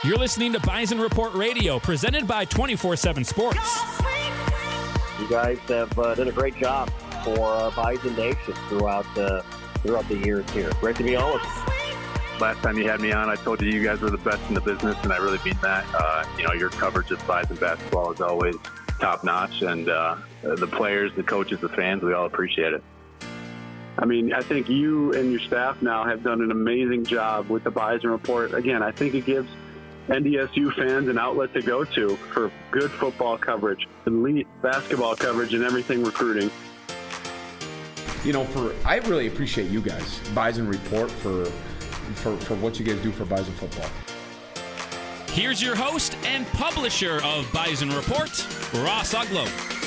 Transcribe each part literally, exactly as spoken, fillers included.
You're listening to Bison Report Radio, presented by twenty-four seven Sports. You guys have uh, done a great job for uh, Bison Nation throughout, uh, throughout the years here. Great to be on with you. Last time you had me on, I told you you guys were the best in the business, and I really mean that. Uh, you know, your coverage of Bison basketball is always top-notch, and uh, the players, the coaches, the fans, we all appreciate it. I mean, I think you and your staff now have done an amazing job with the Bison Report. Again, I think it gives N D S U fans an outlet to go to for good football coverage, elite basketball coverage, and everything recruiting. You know, for I really appreciate you guys, Bison Report, for for, for what you guys do for Bison football. Here's your host and publisher of Bison Report, Ross Uglow.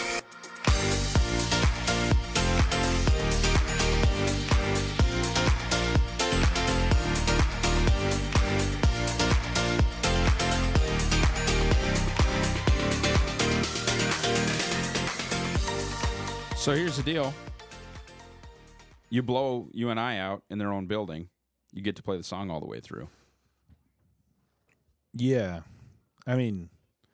So here's the deal. You blow you and I out in their own building, you get to play the song all the way through. Yeah. I mean,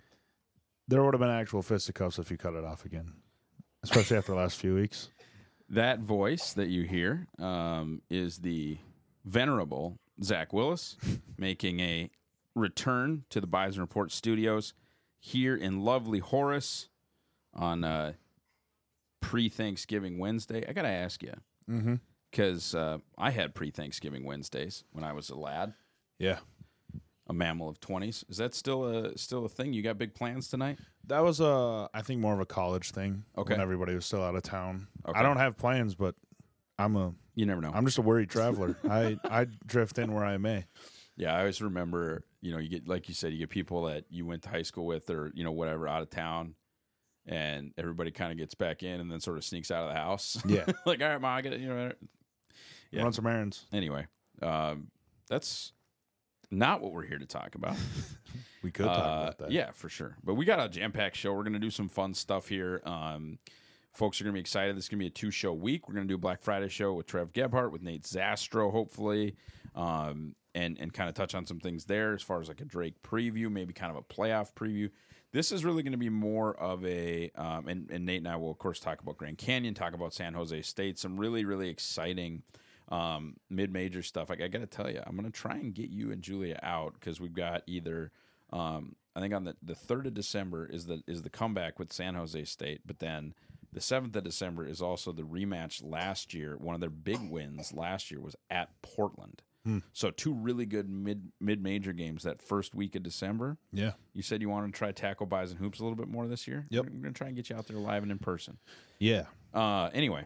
there would have been actual fisticuffs if you cut it off again, especially after the last few weeks. That voice that you hear um, is the venerable Zach Willis making a return to the Bison Report studios here in lovely Horace on uh, pre-Thanksgiving Wednesday. I got to ask you, because mm-hmm. uh, I had pre-Thanksgiving Wednesdays when I was a lad. Yeah. A mammal of twenties. Is that still a still a thing? You got big plans tonight? That was, a, I think, more of a college thing okay. when everybody was still out of town. Okay. I don't have plans, but I'm a... You never know. I'm just a worried traveler. I, I drift in where I may. Yeah, I always remember, you know, you get, like you said, you get people that you went to high school with or, you know, whatever, out of town, and everybody kind of gets back in and then sort of sneaks out of the house. Yeah. Like, all right, Mom, I get it, you know. Yeah. Run some errands. Anyway, um, that's not what we're here to talk about. We could talk uh, about that. Yeah, for sure. But we got a jam-packed show. We're going to do some fun stuff here. Um, folks are going to be excited. This is going to be a two-show week. We're going to do a Black Friday show with Trev Gebhardt, with Nate Zastro, hopefully, um, and, and kind of touch on some things there as far as like a Drake preview, maybe kind of a playoff preview. This is really going to be more of a, um, and, and Nate and I will, of course, talk about Grand Canyon, talk about San Jose State, some really, really exciting um, mid-major stuff. Like, I got to tell you, I'm going to try and get you and Julia out because we've got either, um, I think on the, the third of December is the is the comeback with San Jose State, but then the seventh of December is also the rematch last year. One of their big wins last year was at Portland. Hmm. So two really good mid mid major games that first week of December. Yeah. You said you wanted to try tackle Bison hoops a little bit more this year. Yep. We're, we're gonna try and get you out there live and in person. Yeah. Uh. Anyway,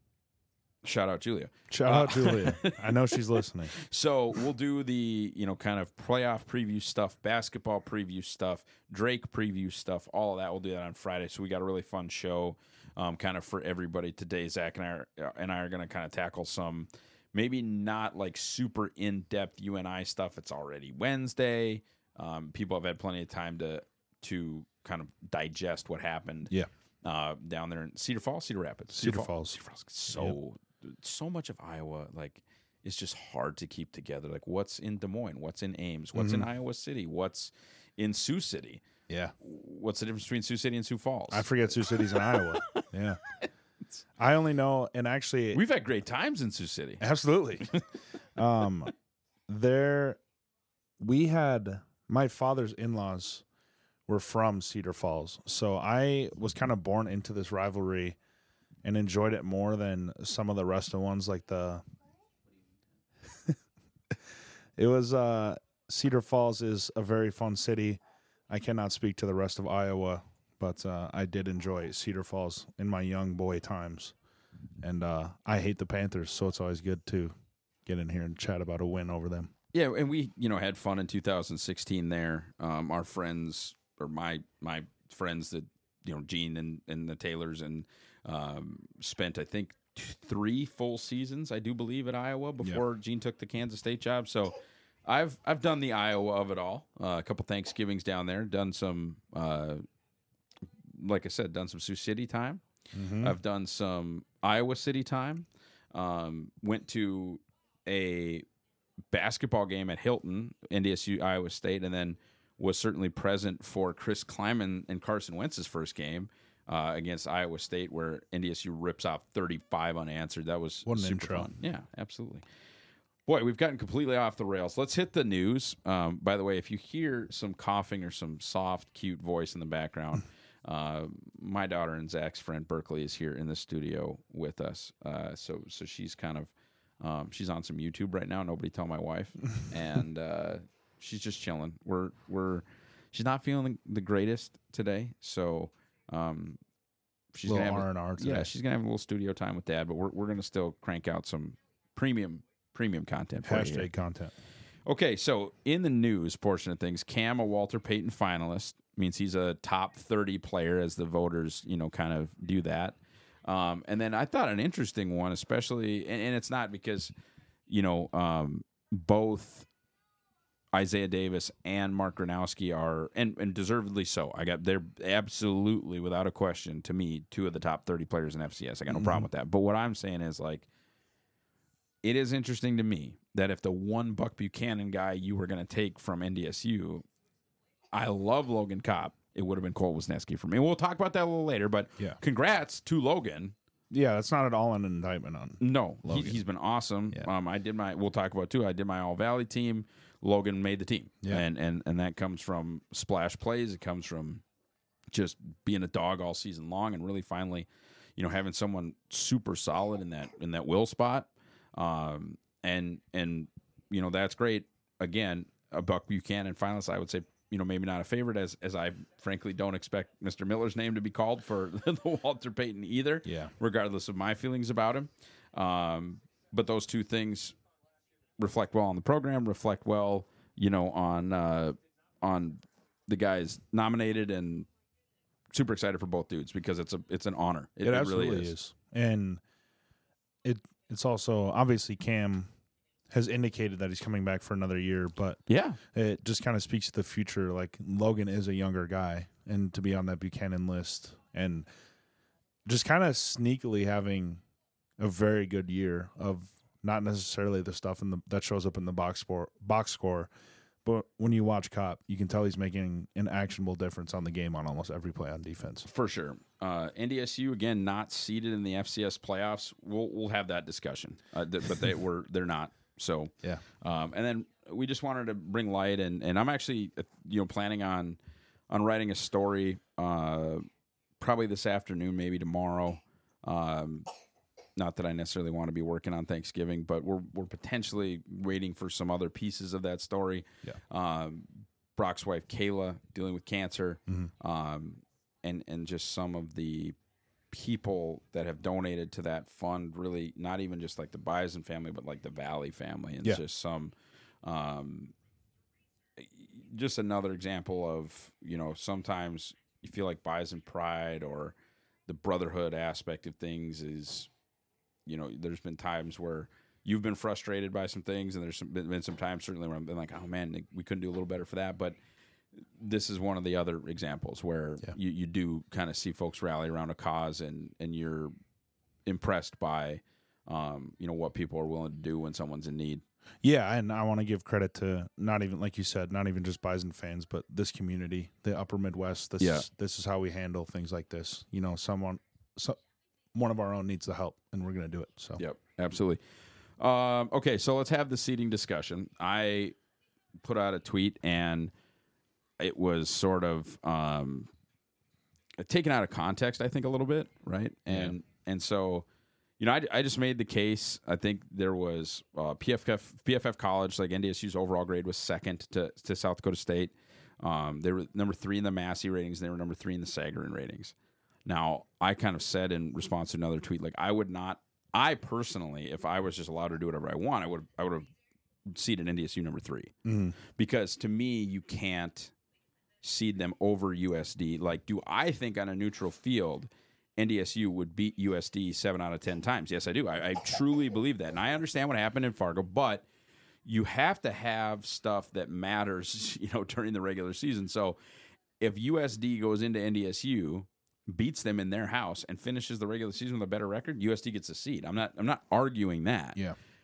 shout out Julia. Shout uh, out Julia. I know she's listening. So we'll do the you know kind of playoff preview stuff, basketball preview stuff, Drake preview stuff, all of that. We'll do that on Friday. So we got a really fun show, um, kind of for everybody today. Zach and I are, and I are gonna kind of tackle some. Maybe not like super in-depth U N I stuff. It's already Wednesday. Um, people have had plenty of time to to kind of digest what happened. Yeah, uh, down there in Cedar Falls, Cedar Rapids, Cedar, Cedar Falls. Cedar Falls. So yep. so much of Iowa, like, it's just hard to keep together. Like, what's in Des Moines? What's in Ames? What's mm-hmm. in Iowa City? What's in Sioux City? Yeah. What's the difference between Sioux City and Sioux Falls? I forget Sioux City's in Iowa. Yeah. I only know, and actually, we've had great times in Sioux City. Absolutely. um, there, we had my father's in-laws were from Cedar Falls, so I was kind of born into this rivalry and enjoyed it more than some of the rest of ones. Like the, it was uh, Cedar Falls is a very fun city. I cannot speak to the rest of Iowa. But uh, I did enjoy Cedar Falls in my young boy times. And uh, I hate the Panthers, so it's always good to get in here and chat about a win over them. Yeah, and we, you know, had fun in two thousand sixteen there. Um, our friends, or my my friends that, you know, Gene and, and the Taylors, and um, spent, I think, t- three full seasons, I do believe, at Iowa before yep. Gene took the Kansas State job. So I've I've done the Iowa of it all. Uh, a couple Thanksgivings down there, done some... Uh, like I said, done some Sioux City time. Mm-hmm. I've done some Iowa City time. Um, went to a basketball game at Hilton, N D S U Iowa State, and then was certainly present for Chris Kleiman and Carson Wentz's first game uh, against Iowa State, where N D S U rips off thirty-five unanswered. That was What an super intro. fun. Yeah, absolutely. Boy, we've gotten completely off the rails. Let's hit the news. Um, by the way, if you hear some coughing or some soft, cute voice in the background, uh, my daughter and Zach's friend Berkeley is here in the studio with us. Uh, so, so she's kind of um, she's on some YouTube right now. Nobody tell my wife, and uh, she's just chilling. We're we're she's not feeling the greatest today, so um, she's Little gonna have R and R today. yeah, she's gonna have a little studio time with Dad. But we're we're gonna still crank out some premium. Premium content for you here. Hashtag content. Okay, so in the news portion of things, Cam, a Walter Payton finalist, means he's a top thirty player as the voters, you know, kind of do that. Um, and then I thought an interesting one, especially, and, and it's not because, you know, um, both Isaiah Davis and Mark Gronowski are, and, and deservedly so. I got they're absolutely, without a question, to me, two of the top thirty players in F C S. I got no mm-hmm. problem with that. But what I'm saying is, like, it is interesting to me that if the one Buck Buchanan guy you were going to take from N D S U, I love Logan Kopp, it would have been Cole Wisniewski for me. We'll talk about that a little later, but yeah. Congrats to Logan. Yeah, that's not at all an indictment on. No, he, he's been awesome. Yeah. Um, I did my. We'll talk about too. I did my All Valley team. Logan made the team, yeah. and and and that comes from splash plays. It comes from just being a dog all season long, and really finally, you know, having someone super solid in that in that will spot. Um, and, and, you know, that's great. Again, a Buck Buchanan finalist, I would say, you know, maybe not a favorite, as, as I frankly don't expect Mister Miller's name to be called for the Walter Payton either, yeah. regardless of my feelings about him. Um, but those two things reflect well on the program, reflect well, you know, on, uh, on the guys nominated, and super excited for both dudes because it's a, it's an honor. It, it, it it absolutely really is. is. And it, It's also, obviously, Cam has indicated that he's coming back for another year, but yeah, it just kind of speaks to the future. Like, Logan is a younger guy, and to be on that Buchanan list and just kind of sneakily having a very good year of not necessarily the stuff in the that shows up in the box score, box score, but when you watch Kopp, you can tell he's making an actionable difference on the game on almost every play on defense. For sure. Uh, N D S U, again, not seeded in the F C S playoffs. We'll we'll have that discussion, uh, th- but they were they're not. So yeah. Um, and then we just wanted to bring light, and, and I'm actually you know planning on on writing a story uh, probably this afternoon, maybe tomorrow. Um, not that I necessarily want to be working on Thanksgiving, but we're we're potentially waiting for some other pieces of that story. Yeah. Um, Brock's wife Kayla dealing with cancer. Mm-hmm. Um, and and just some of the people that have donated to that fund, really not even just like the Bison family, but like the Valley family, and yeah. just some, um, just another example of, you know, sometimes you feel like Bison pride or the brotherhood aspect of things is, you know, there's been times where you've been frustrated by some things, and there's some, been some times certainly where I've been like, oh man, we couldn't do a little better for that, but this is one of the other examples where yeah. you, you do kind of see folks rally around a cause, and, and you're impressed by, um, you know, what people are willing to do when someone's in need. Yeah, and I want to give credit to not even, like you said, not even just Bison fans, but this community, the Upper Midwest. This Yeah. is this is how we handle things like this. You know, someone, so, one of our own needs the help, and we're going to do it. So Yep, absolutely. Um, okay, so let's have the seating discussion. I put out a tweet, and it was sort of um, taken out of context, I think, a little bit, right? And yeah. and so, you know, I, I just made the case. I think there was uh, P F F P F F College, like N D S U's overall grade was second to, to South Dakota State. Um, they were number three in the Massey ratings, and they were number three in the Sagarin ratings. Now, I kind of said in response to another tweet, like, I would not, I personally, if I was just allowed to do whatever I want, I would I would have seeded N D S U number three. Mm-hmm. Because to me, you can't seed them over U S D. Like, do I think on a neutral field, N D S U would beat U S D seven out of ten times? Yes, I do. I, I truly believe that. And I understand what happened in Fargo, but you have to have stuff that matters, you know, during the regular season. So if U S D goes into N D S U, beats them in their house, and finishes the regular season with a better record, U S D gets a seed. I'm not I'm not arguing that. Yeah.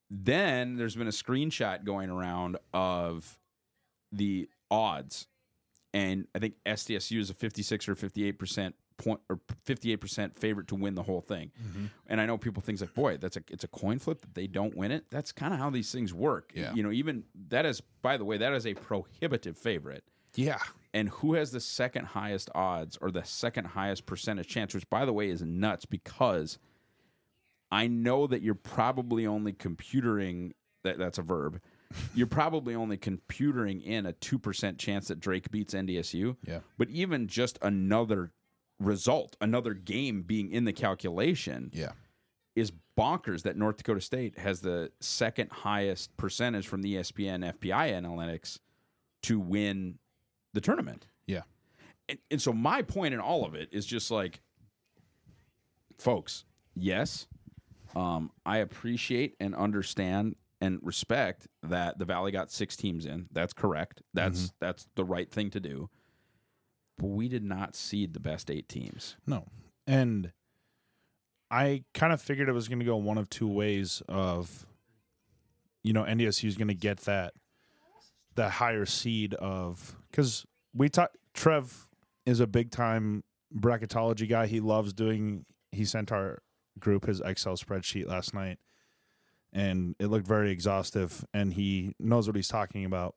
then there's been a screenshot going around of the odds, and I think S D S U is a fifty-six or fifty-eight percent point or fifty-eight percent favorite to win the whole thing. Mm-hmm. And I know people think like, boy, that's a it's a coin flip that they don't win it. That's kind of how these things work. Yeah. You know, even that is, by the way, that is a prohibitive favorite. Yeah. And who has the second highest odds or the second highest percentage chance, which, by the way, is nuts because I know that you're probably only computering, that, that's a verb, you're probably only computering in a two percent chance that Drake beats N D S U. Yeah. But even just another result, another game being in the calculation Yeah. is bonkers that North Dakota State has the second highest percentage from the E S P N F P I analytics to win the tournament. Yeah. And, and so my point in all of it is just like, folks, yes, um, I appreciate and understand and respect that the Valley got six teams in. That's correct. That's mm-hmm. that's the right thing to do. But we did not seed the best eight teams. No. And I kind of figured it was going to go one of two ways of, you know, N D S U is going to get that that higher seed of, because we talk, Trev is a big time bracketology guy. He loves doing, he sent our group his Excel spreadsheet last night and it looked very exhaustive and he knows what he's talking about.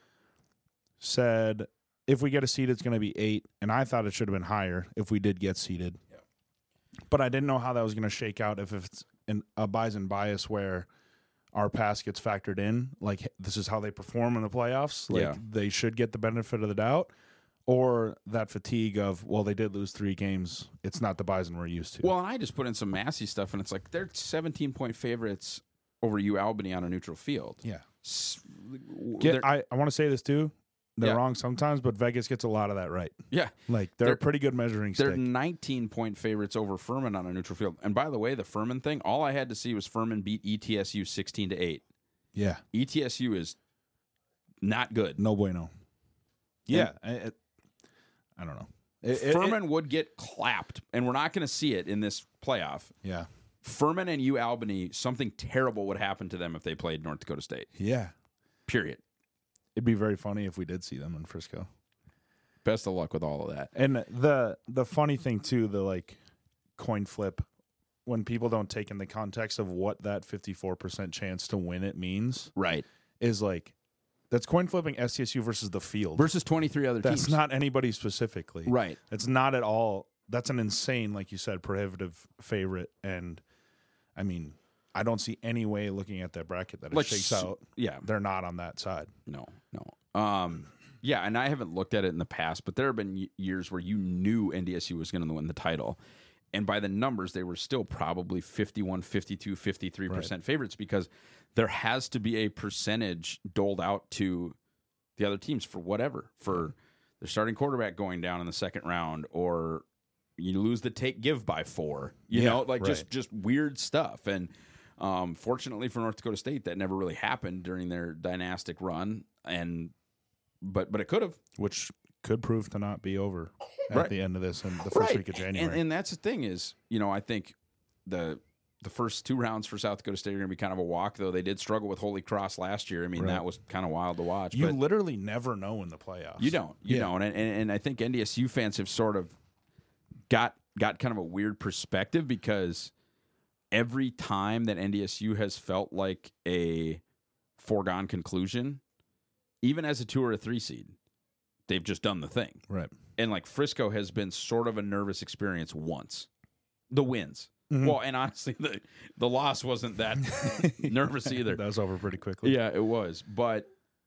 Said, if we get a seed, it's going to be eight. And I thought it should have been higher if we did get seeded. Yeah. But I didn't know how that was going to shake out if it's in a Bison bias where our pass gets factored in. Like, this is how they perform in the playoffs. Like, Yeah. they should get the benefit of the doubt. Or that fatigue of, well, they did lose three games. It's not the Bison we're used to. Well, and I just put in some Massey stuff, and it's like they're seventeen-point favorites over U Albany on a neutral field. Yeah. S- Get, they're- I, I want to say this, too. They're Yeah. wrong sometimes, but Vegas gets a lot of that right. yeah. Like, they're, They're- a pretty good measuring They're stick. nineteen-point favorites over Furman on a neutral field. And by the way, the Furman thing, all I had to see was Furman beat E T S U sixteen to eight. Yeah. E T S U is not good. No bueno. Yeah. I, it, I don't know. It, it- Furman would get clapped, and we're not going to see it in this playoff. yeah. Furman and U Albany, something terrible would happen to them if they played North Dakota State. Yeah. Period. It'd be very funny if we did see them in Frisco. Best of luck with all of that. And the the funny thing too, the like coin flip, when people don't take in the context of what that fifty-four percent chance to win it means, Right. is like that's coin flipping S T S U versus the field. Versus twenty-three other That's teams. not anybody specifically. Right. It's not at all. That's an insane, like you said, prohibitive favorite. And I mean, I don't see any way looking at that bracket that it Like, shakes s- out. Yeah. They're not on that side. No, no. Um, yeah, and I haven't looked at it in the past, but there have been y- years where you knew N D S U was going to win the title. And by the numbers, they were still probably fifty-one, fifty-two, fifty-three percent favorites because there has to be a percentage doled out to the other teams for whatever, for their starting quarterback going down in the second round, or you lose the take give by four, you Yeah, know, like right. just, just weird stuff. And um, fortunately for North Dakota State, that never really happened during their dynastic run. And but but it could have. Which could prove to not be over at Right. the end of this in the first Right. week of January. And, and that's the thing is, you know, I think the the first two rounds for South Dakota State are going to be kind of a walk, though. They did struggle with Holy Cross last year. I mean, Right. that was kind of wild to watch. you but literally never know in the playoffs. you don't, you Yeah. don't, and, and and I think N D S U fans have sort of got got kind of a weird perspective because every time that N D S U has felt like a foregone conclusion, even as a two or a three seed, they've just done the thing. Right. And like Frisco has been sort of a nervous experience once. The wins. Mhm. Well, and honestly, the the loss wasn't that nervous either. That was over pretty quickly. Yeah, it was. But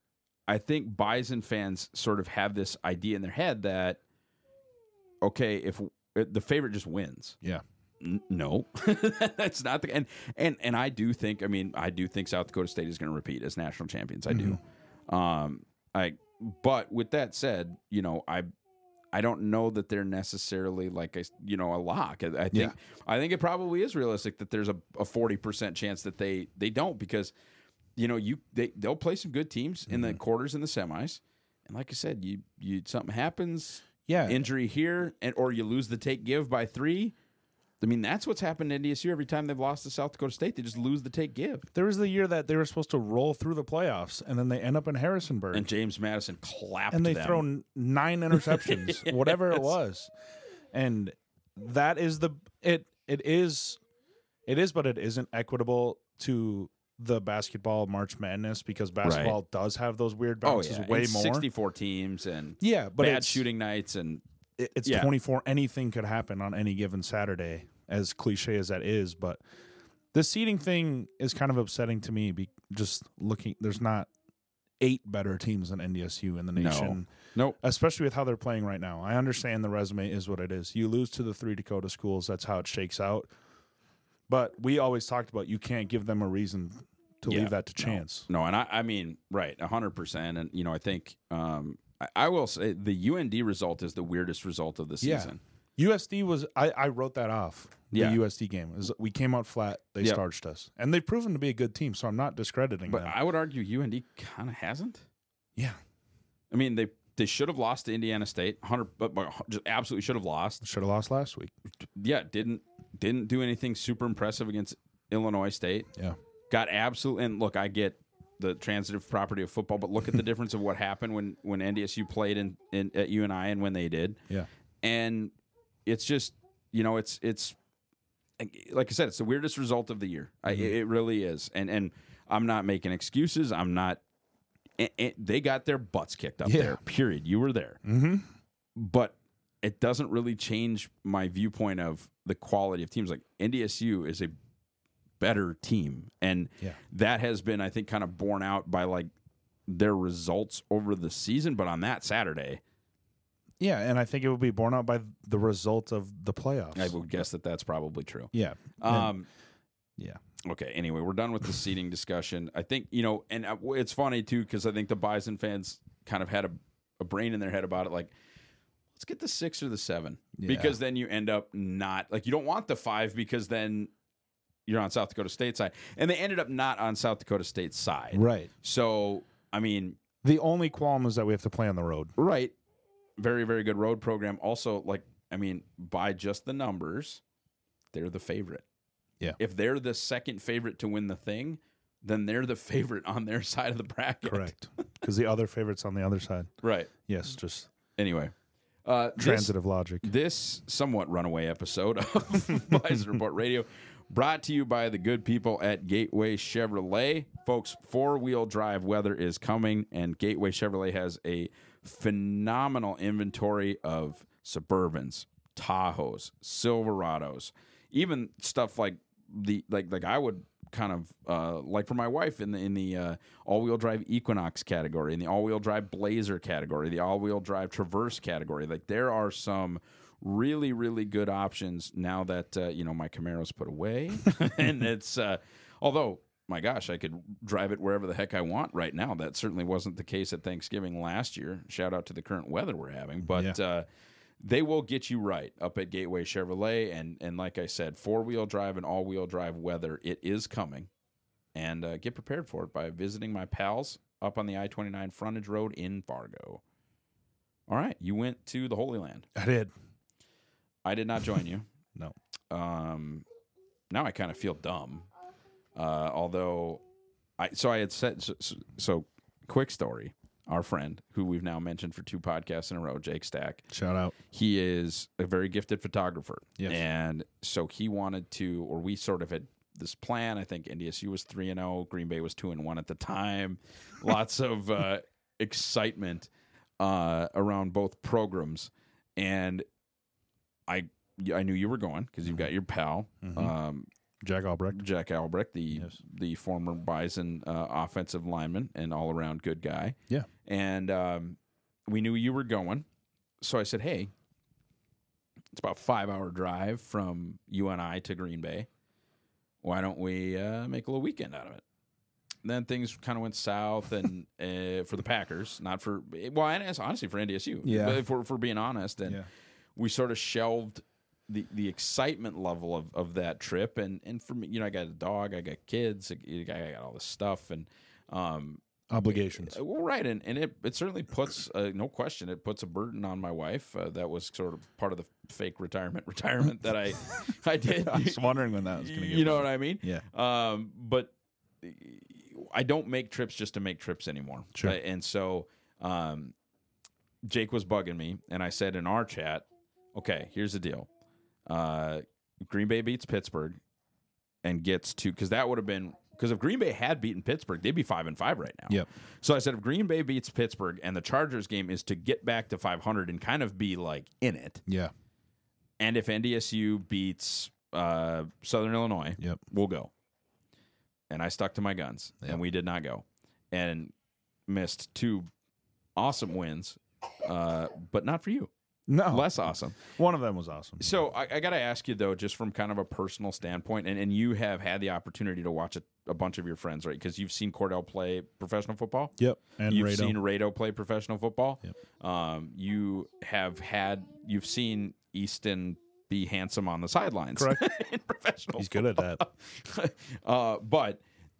I think Bison fans sort of have this idea in their head that, okay, if the favorite just wins. Yeah. N- no, that's not the and and and I do think. I mean, I do think South Dakota State is going to repeat as national champions. I do. Um, I. But with that said, you know, I. I don't know that they're necessarily like a you know a lock. I, I think Yeah. I think it probably is realistic that there's a a forty percent chance that they they don't because you know you they they'll play some good teams in the quarters and the semis, and like I said, you you something happens, Yeah. injury here, and or you lose the take give by three. I mean, that's what's happened to N D S U every time they've lost to South Dakota State. They just lose the take give. There was the year that they were supposed to roll through the playoffs, and then they end up in Harrisonburg. And James Madison clapped and they them. throw n- nine interceptions, Yes. whatever it was. And that is the it it is it is, but it isn't equitable to the basketball March Madness because basketball Right. does have those weird Oh, bounces yeah. way and more. sixty-four teams and Yeah, but bad it's, shooting nights and it- it's yeah. twenty-four. Anything could happen on any given Saturday, as cliche as that is. But the seeding thing is kind of upsetting to me. Be, just looking, there's not eight better teams than N D S U in the No. nation. Nope. Especially with how they're playing right now. I understand the resume is what it is. You lose to the three Dakota schools. That's how it shakes out. But we always talked about you can't give them a reason to Yeah. leave that to chance. No, and I, I mean, right, one hundred percent. And, you know, I think um, I, I will say the U N D result is the weirdest result of the Yeah. season. U S D was, I, I wrote that off. The Yeah. U S D game. It was- we came out flat. They Yep. starched us. And they've proven to be a good team, so I'm not discrediting But them. I would argue U N D kind of hasn't. yeah. I mean, they they should have lost to Indiana State, one hundred, but, but just absolutely should have lost. Should have lost last week. Yeah, didn't didn't do anything super impressive against Illinois State. Yeah. Got absolute, and look, I get the transitive property of football, but look at the difference of what happened when, when N D S U played in, in at U N I and when they did. Yeah. And it's just, you know, it's it's like I said, it's the weirdest result of the year. I, it really is. And and I'm not making excuses. I'm not. It, it, they got their butts kicked up Yeah. there. Period. You were there. Mm-hmm. But it doesn't really change my viewpoint of the quality of teams. Like N D S U is a better team, and Yeah. that has been, I think, kind of borne out by like their results over the season. But on that Saturday, Yeah, and I think it would be borne out by the result of the playoffs. I would guess that that's probably true. yeah. Um, yeah. Okay. Anyway, we're done with the seating discussion. I think, you know, and uh, it's funny too because I think the Bison fans kind of had a, a brain in their head about it. Like, let's get the six or the seven Yeah. because then you end up not like you don't want the five because then you're on South Dakota State side, and they ended up not on South Dakota State side. Right. So, I mean, The only qualm is that we have to play on the road. right. Very, very good road program. Also, like, I mean, by just the numbers, they're the favorite. Yeah. If they're the second favorite to win the thing, then they're the favorite on their side of the bracket. Correct. Because the other favorite's on the other side. Right. Yes, just Anyway, uh, this, transitive logic. this somewhat runaway episode of Bison Report Radio brought to you by the good people at Gateway Chevrolet. Folks, four-wheel drive weather is coming, and Gateway Chevrolet has a phenomenal inventory of Suburbans, Tahoes, Silverados, even stuff like the like like I would kind of uh, like for my wife in the in the uh, all-wheel drive Equinox category, in the all-wheel drive Blazer category, the all-wheel drive Traverse category. Like there are some really really good options now that uh, you know my Camaro's put away, and it's uh, although. My gosh, I could drive it wherever the heck I want right now. That certainly wasn't the case at Thanksgiving last year. Shout out to the current weather we're having. But Yeah. uh, they will get you right up at Gateway Chevrolet. And, and like I said, four-wheel drive and all-wheel drive weather, it is coming. And uh, get prepared for it by visiting my pals up on the I twenty-nine frontage road in Fargo. All right, you went to the Holy Land. I did. I did not join you. No. Um, now I kind of feel dumb. Uh, although, I so I had said so, so, so. Quick story: our friend, who we've now mentioned for two podcasts in a row, Jake Stack. Shout out. He is a very gifted photographer, Yes. and so he wanted to, or we sort of had this plan. I think N D S U was three and zero, Green Bay was two and one at the time. Lots of uh, excitement uh, around both programs, and I I knew you were going because you've got your pal. Mhm. Um, Jack Albrecht. Jack Albrecht, the Yes. the former Bison uh, offensive lineman and all around good guy. Yeah. And um, we knew you were going, so I said, "Hey, it's about a five hour drive from U N I to Green Bay. Why don't we uh, make a little weekend out of it?" And then things kind of went south, and uh, for the Packers, not for well, and as honestly for N D S U. Yeah. But if we're, if we're being honest, and Yeah. we sort of shelved the the excitement level of, of that trip, and and for me, you know, I got a dog, I got kids, I got, I got all this stuff, and um, obligations. Well, right, and, and it, it certainly puts, uh, no question, it puts a burden on my wife. Uh, that was sort of part of the fake retirement retirement that I I did. I was wondering when that was going to get. You know what I mean? Yeah. Um, but I don't make trips just to make trips anymore. Sure. Uh, and so um, Jake was bugging me, and I said in our chat, okay, here's the deal. Uh, Green Bay beats Pittsburgh and gets to, because that would have been, because if Green Bay had beaten Pittsburgh, they'd be five and five right now. Yep. So I said, if Green Bay beats Pittsburgh and the Chargers game is to get back to five hundred and kind of be like in it, Yeah. and if N D S U beats uh, Southern Illinois, Yep. we'll go. And I stuck to my guns, Yep. and we did not go, and missed two awesome wins, uh, but not for you. No. Less awesome. One of them was awesome. So I, I got to ask you, though, just from kind of a personal standpoint, and, and you have had the opportunity to watch a, a bunch of your friends, right? Because you've seen Cordell play professional football. Yep. And You've Rado. seen Rado play professional football. Yep. Um, you have had, you've seen Easton be handsome on the sidelines. Correct. in professional He's good at that. uh, but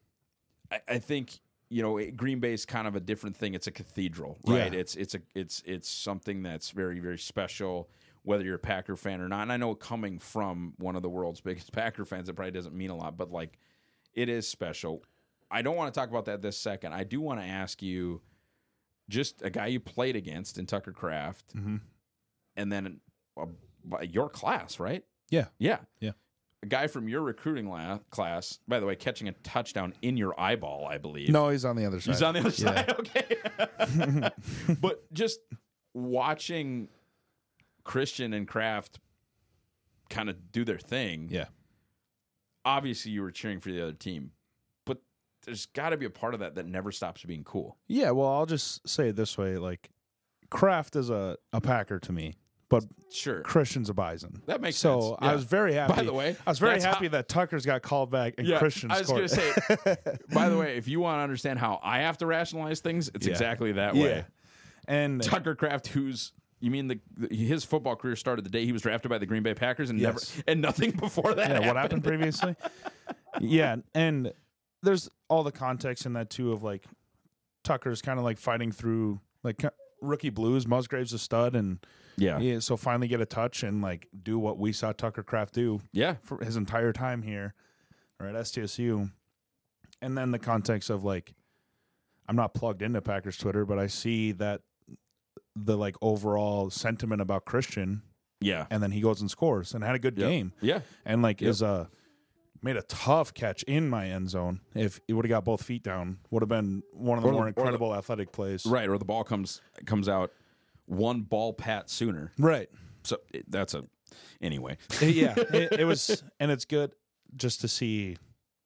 I, I think, you know, it, Green Bay is kind of a different thing. It's a cathedral, right? Yeah. It's it's a it's it's something that's very, very special, whether you're a Packer fan or not. And I know coming from one of the world's biggest Packer fans, it probably doesn't mean a lot, but like it is special. I don't want to talk about that this second. I do want to ask you, just a guy you played against in Tucker Kraft, Mm-hmm. and then uh, your class, right? Yeah. Yeah. Yeah. A guy from your recruiting la- class, by the way, catching a touchdown in your eyeball, I believe. No, he's on the other side. He's on the other Yeah. side. Okay. But just watching Christian and Kraft kind of do their thing. Yeah. Obviously, you were cheering for the other team, but there's got to be a part of that that never stops being cool. Yeah. Well, I'll just say it this way: like, Kraft is a, a Packer to me, but Sure. Christian's a Bison. That makes so sense. I Yeah. was very happy. By the way, I was very that's happy how- that Tucker's got called back and Yeah, Christian I was scored. going to say, by the way, if you want to understand how I have to rationalize things, it's Yeah. exactly that Yeah. way. And Tucker Kraft, who's you mean the, the his football career started the day he was drafted by the Green Bay Packers, and Yes. never and nothing before that. yeah, happened. what happened previously? Yeah, and there's all the context in that too of like Tucker's kind of like fighting through like rookie blues. Musgrave's a stud, and Yeah, yeah, so finally get a touch and like do what we saw Tucker Kraft do yeah, for his entire time here or at S T S U. And then the context of like, I'm not plugged into Packers Twitter, but I see that the like overall sentiment about Christian, yeah, and then he goes and scores and had a good Yep. game, yeah. and like Yep. is a made a tough catch in my end zone. If he would have got both feet down, would have been one of the Or the- more or the- incredible athletic plays. Right, or the ball comes comes out one ball pat sooner. Right. So it, that's a anyway. yeah, it, it was, and it's good just to see.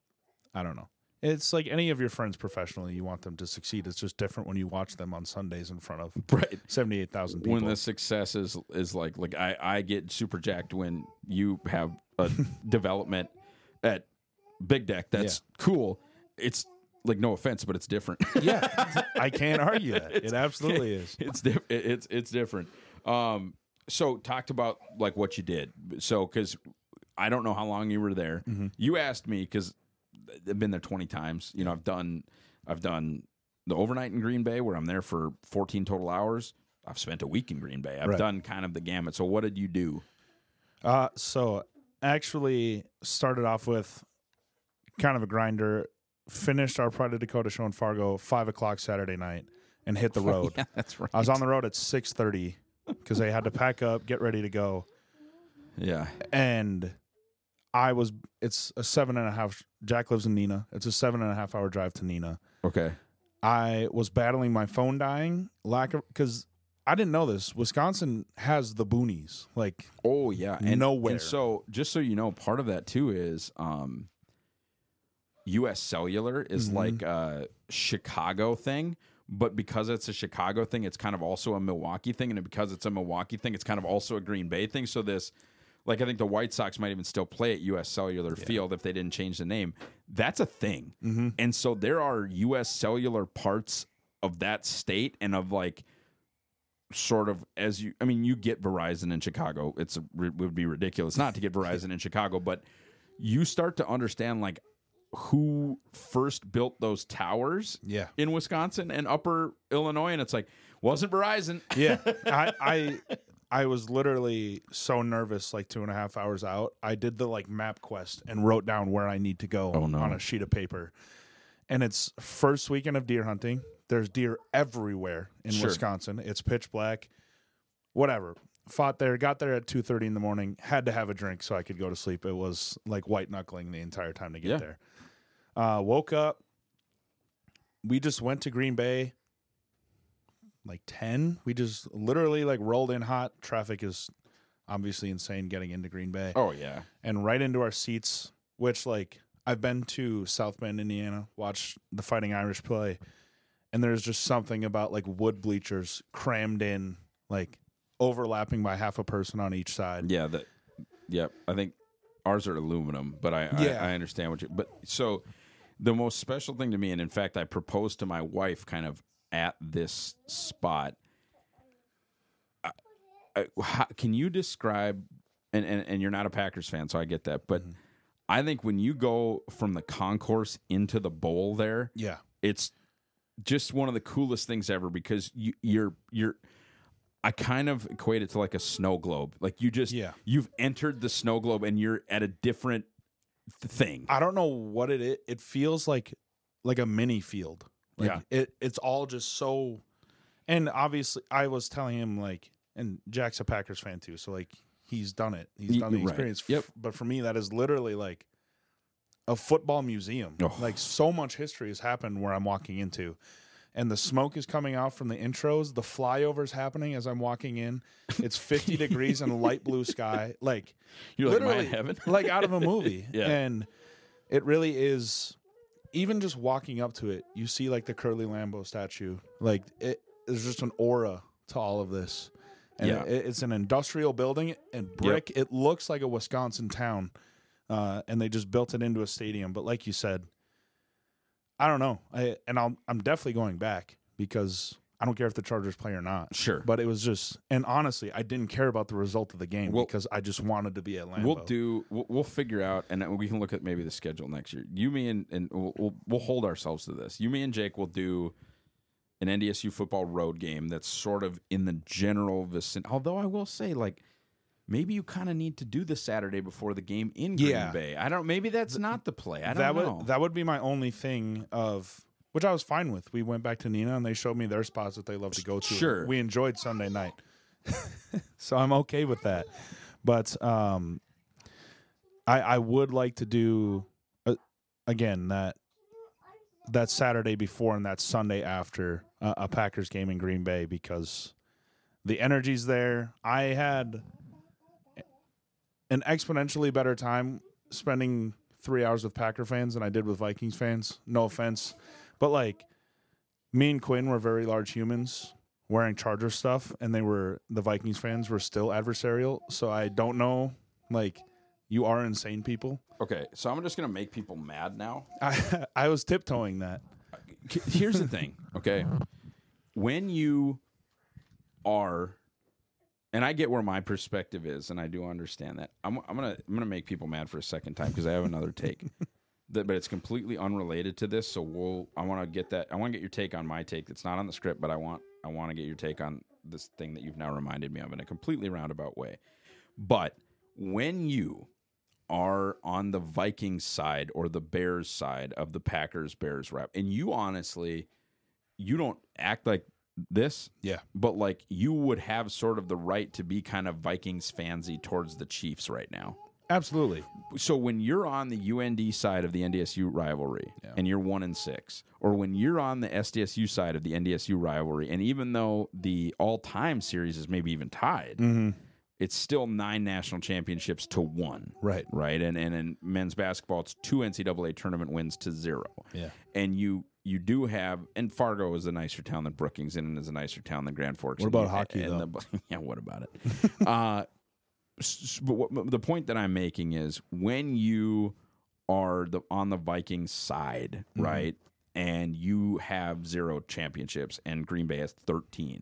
I don't know. It's like any of your friends professionally, you want them to succeed. It's just different when you watch them on Sundays in front of Right. seventy-eight thousand people. When the success is is like like I, I get super jacked when you have a development at Big Deck that's cool. It's like no offense, but it's different. yeah, I can't argue that. It's- It absolutely is. It's diff- it- it's it's different. Um, so talked about like what you did. So because I don't know how long you were there. Mm-hmm. You asked me because I've been there twenty times. You know, I've done I've done the overnight in Green Bay where I'm there for fourteen total hours. I've spent a week in Green Bay. I've Right. done kind of the gamut. So what did you do? Uh, so actually started off with kind of a grinder. Finished our Pride of Dakota show in Fargo five o'clock Saturday night and hit the road. Yeah, that's right. I was on the road at six thirty because I had to pack up, get ready to go, Yeah. and I was. It's a seven and a half. Jack lives in Neenah. It's a seven and a half hour drive to Neenah. Okay. I was battling my phone dying, lack of because I didn't know this. Wisconsin has the boonies, like Oh yeah. And Nowhere. And so just so you know, part of that too is um U S Cellular is Mhm. like a Chicago thing, but because it's a Chicago thing, it's kind of also a Milwaukee thing, and because it's a Milwaukee thing, it's kind of also a Green Bay thing. So this, like, I think the White Sox might even still play at U S Cellular Field if they didn't change the name. That's a thing, Mhm. and so there are U S Cellular parts of that state and of like. Sort of as you, I mean, you get Verizon in Chicago. It's a, it would be ridiculous not to get Verizon in Chicago, but you start to understand like who first built those towers Yeah. in Wisconsin and Upper Illinois, and it's like wasn't Verizon. Yeah, I, I I was literally so nervous like two and a half hours out. I did the like map quest and wrote down where I need to go Oh, no. on a sheet of paper. And it's first weekend of deer hunting. There's deer everywhere in Sure. Wisconsin. It's pitch black. Whatever. Fought there, got there at two thirty in the morning, had to have a drink so I could go to sleep. It was like white knuckling the entire time to get Yeah. there. Uh, woke up. We just went to Green Bay like ten. We just literally like rolled in hot. Traffic is obviously insane getting into Green Bay. Oh yeah, And right into our seats, which like I've been to South Bend, Indiana, watched the Fighting Irish play, and there's just something about like wood bleachers crammed in, like overlapping by half a person on each side. yeah. That yeah. I think ours are aluminum, but I Yeah. I, I understand what you. But so the most special thing to me, and in fact, I proposed to my wife kind of at this spot. I, I, how, can you describe? And, and and you're not a Packers fan, so I get that. But Mm-hmm. I think when you go from the concourse into the bowl there, Yeah. it's just one of the coolest things ever because you, you're you're. I kind of equate it to like a snow globe. Like you just Yeah. you've entered the snow globe and you're at a different th- thing. I don't know what it is. It feels like like a mini field. Like Yeah. It it's all just so, and obviously I was telling him like, and Jack's a Packers fan too, so like he's done it. He's Y- done the right. experience. Yep. But for me, that is literally like a football museum. Oh. Like so much history has happened where I'm walking into. And the smoke is coming out from the intros. The flyover's happening as I'm walking in. It's fifty degrees and light blue sky. Like You're like, am I in literally, heaven? like out of a movie. Yeah. And it really is. Even just walking up to it, you see like the Curly Lambeau statue. Like it, there's just an aura to all of this. And Yeah. it, it's an industrial building and brick. It looks like a Wisconsin town, uh, and they just built it into a stadium. But like you said, I don't know. I, and I'll, I'm definitely going back because I don't care if the Chargers play or not. Sure. But it was just, and honestly, I didn't care about the result of the game We'll- because I just wanted to be at Lambeau. We'll do. We'll, we'll figure out, and we can look at maybe the schedule next year. You, me, and and we'll, we'll we'll hold ourselves to this. You, me, and Jake will do an N D S U football road game that's sort of in the general vicinity. Although I will say, like, maybe you kind of need to do the Saturday before the game in Green Yeah. Bay. I don't. Maybe that's not the play. I don't that know. would that would be my only thing of which I was fine with. We went back to Nina and they showed me their spots that they love to go to. Sure. We enjoyed Sunday night. So I'm okay with that. But um I I would like to do uh, again that that Saturday before and that Sunday after uh, a Packers game in Green Bay because the energy's there. I had an exponentially better time spending three hours with Packer fans than I did with Vikings fans. No offense. But, like, me and Quinn were very large humans wearing Charger stuff, and they were the Vikings fans were still adversarial. So I don't know. Like, you are insane people. Okay, so I'm just gonna make people mad now. I, I was tiptoeing that. Here's the thing, okay? When you are, and I get where my perspective is, and I do understand that. I'm, I'm gonna I'm gonna make people mad for a second time because I have another take, that, but it's completely unrelated to this. So we'll I want to get that. I want to get your take on my take. That's not on the script, but I want I want to get your take on this thing that you've now reminded me of in a completely roundabout way. But when you are on the Vikings side or the Bears side of the Packers Bears rep, and you honestly, you don't act like this, Yeah. but like you would have sort of the right to be kind of Vikings fansy towards the Chiefs right now. Absolutely. So when you're on the U N D side of the N D S U rivalry Yeah. and you're one and six, or when you're on the S D S U side of the N D S U rivalry, and even though the all-time series is maybe even tied, Mm-hmm. it's still nine national championships to one. Right. Right. And and in men's basketball, it's two N C double A tournament wins to zero. Yeah. And you you do have, and Fargo is a nicer town than Brookings, and is a nicer town than Grand Forks. What and about the- hockey, and though? The, yeah, what about it? uh, s- s- but what, the point that I'm making is when you are the on the Vikings side, Mm-hmm. right, and you have zero championships, and Green Bay has thirteen.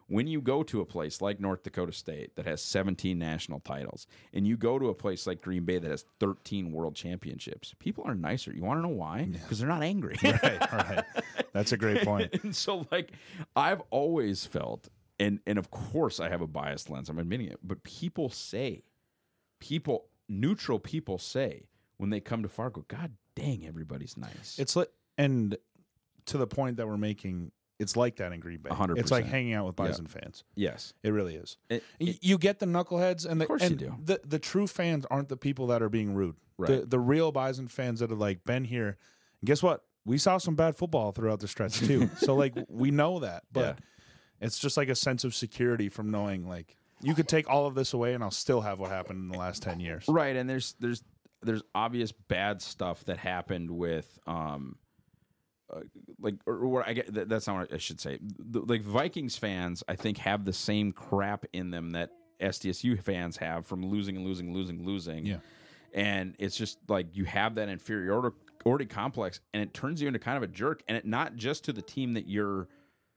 when you go to a place like North Dakota State that has seventeen national titles, and you go to a place like Green Bay that has thirteen world championships, people are nicer. You want to know why? Because they're not angry. Right, right. That's a great point. And so, like, I've always felt, and and of course I have a biased lens, I'm admitting it, but people say, people, neutral people say, when they come to Fargo, God dang, everybody's nice. It's like, and to the point that we're making, it's like that in Green Bay. one hundred percent. It's like hanging out with Bison Yeah. fans. Yes. It really is. It- Y- it- you get the knuckleheads, and the, Of course and you do. The, the true fans aren't the people that are being rude. Right. The, the real Bison fans that have like been here. And guess what? We saw some bad football throughout the stretch too. So like we know that, but Yeah. it's just like a sense of security from knowing like you could take all of this away, and I'll still have what happened in the last ten years. Right, and there's there's there's obvious bad stuff that happened with um uh, like or, or I get that, that's not what I should say. The, like Vikings fans, I think, have the same crap in them that S D S U fans have from losing and losing, losing, losing. Yeah. And it's just like you have that inferiority complex, and it turns you into kind of a jerk, and it not just to the team that you're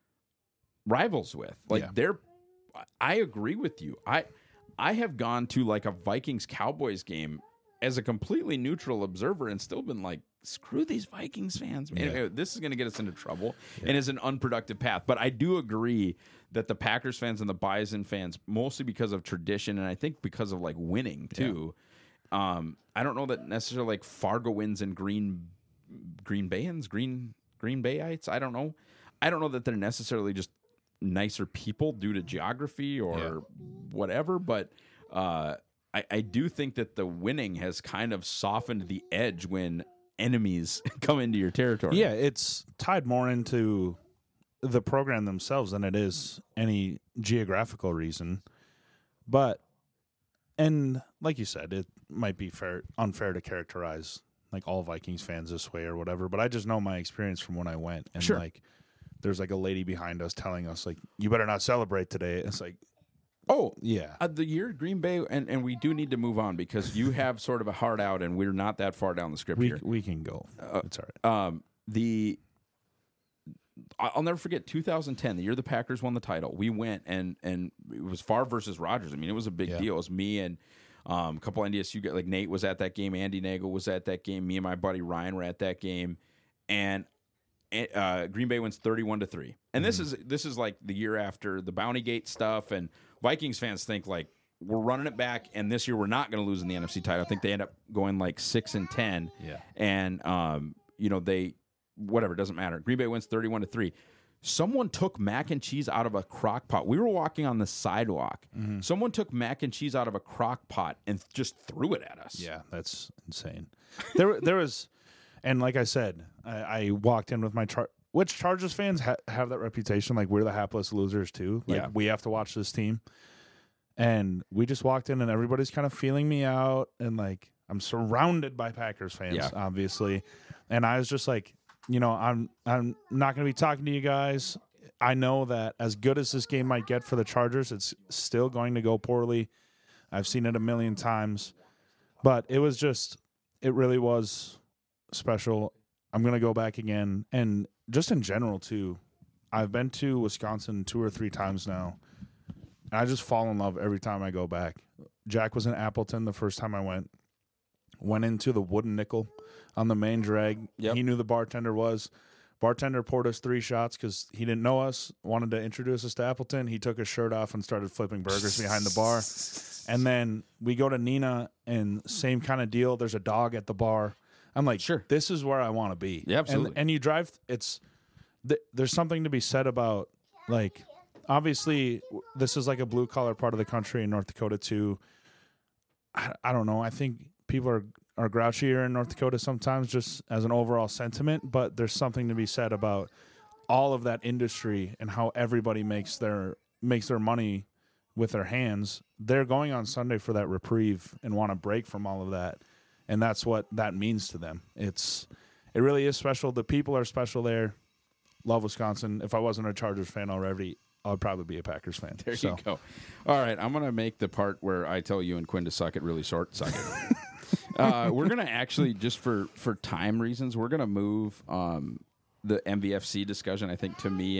rivals with. Like Yeah. they're I agree with you. I I have gone to like a Vikings Cowboys game as a completely neutral observer and still been like, screw these Vikings fans, man. Yeah. This is going to get us into trouble and is an unproductive path. But I do agree that the Packers fans and the Bison fans, mostly because of tradition and I think because of like winning too. Um, I don't know that necessarily like Fargoans and Green Green Bayans, Green Green Bayites. I don't know. I don't know that they're necessarily just nicer people due to geography or Yeah. whatever, but uh, I, I do think that the winning has kind of softened the edge when enemies come into your territory. Yeah, it's tied more into the program themselves than it is any geographical reason. But, and like you said, it might be fair unfair to characterize like all Vikings fans this way or whatever. But I just know my experience from when I went, and Sure. like there's like a lady behind us telling us like, "You better not celebrate today." It's like, Oh, yeah, Uh, the year Green Bay, and, and we do need to move on because you have sort of a hard out, and we're not that far down the script we here. we can go. It's all right. Um, the I- I'll never forget two thousand ten, the year the Packers won the title. We went and and it was Favre versus Rodgers. I mean, it was a big Yeah. deal. It was me and um, a couple N D S U guys, like Nate was at that game, Andy Nagel was at that game, me and my buddy Ryan were at that game, and uh, Green Bay wins thirty-one to three. And this is this is like the year after the Bounty Gate stuff, and Vikings fans think like we're running it back, and this year we're not going to lose in the N F C title. I think they end up going like six and ten. Yeah. And um, you know, they whatever, it doesn't matter. Green Bay wins thirty-one to three. Someone took mac and cheese out of a crock pot. We were walking on the sidewalk. Someone took mac and cheese out of a crock pot and just threw it at us. Yeah, that's insane. There, there was, and like I said, I, I walked in with my char- which Chargers fans ha- have that reputation. Like we're the hapless losers too. Like Yeah. we have to watch this team, and we just walked in, and everybody's kind of feeling me out, and like I'm surrounded by Packers fans, Yeah. obviously, and I was just like, you know, I'm I'm not going to be talking to you guys. I know that as good as this game might get for the Chargers, it's still going to go poorly. I've seen it a million times, but it was just, it really was special. I'm going to go back again. And just in general, too, I've been to Wisconsin two or three times now. And I just fall in love every time I go back. Jack was in Appleton the first time I went. Went into the Wooden Nickel on the main drag. Yep. He knew the bartender was. Bartender poured us three shots because he didn't know us, wanted to introduce us to Appleton. He took his shirt off and started flipping burgers behind the bar. And then we go to Nina, and same kind of deal. There's a dog at the bar. I'm like, Sure. this is where I want to be. Yeah, absolutely. And, and you drive, it's, th- there's something to be said about, like, obviously, w- this is like a blue collar part of the country in North Dakota, too. I, I don't know. I think people are, are grouchier in North Dakota sometimes just as an overall sentiment, but there's something to be said about all of that industry and how everybody makes their makes their money with their hands. They're going on Sunday for that reprieve and want to break from all of that. And that's what that means to them. It's it really is special. The people are special there. Love Wisconsin. If I wasn't a Chargers fan already, I would probably be a Packers fan. There So, you go. All right, I'm going to make the part where I tell you and Quinn to suck it really short. Suck it. uh, we're going to actually, just for, for time reasons, we're going to move um, the M V F C discussion, I think, to me and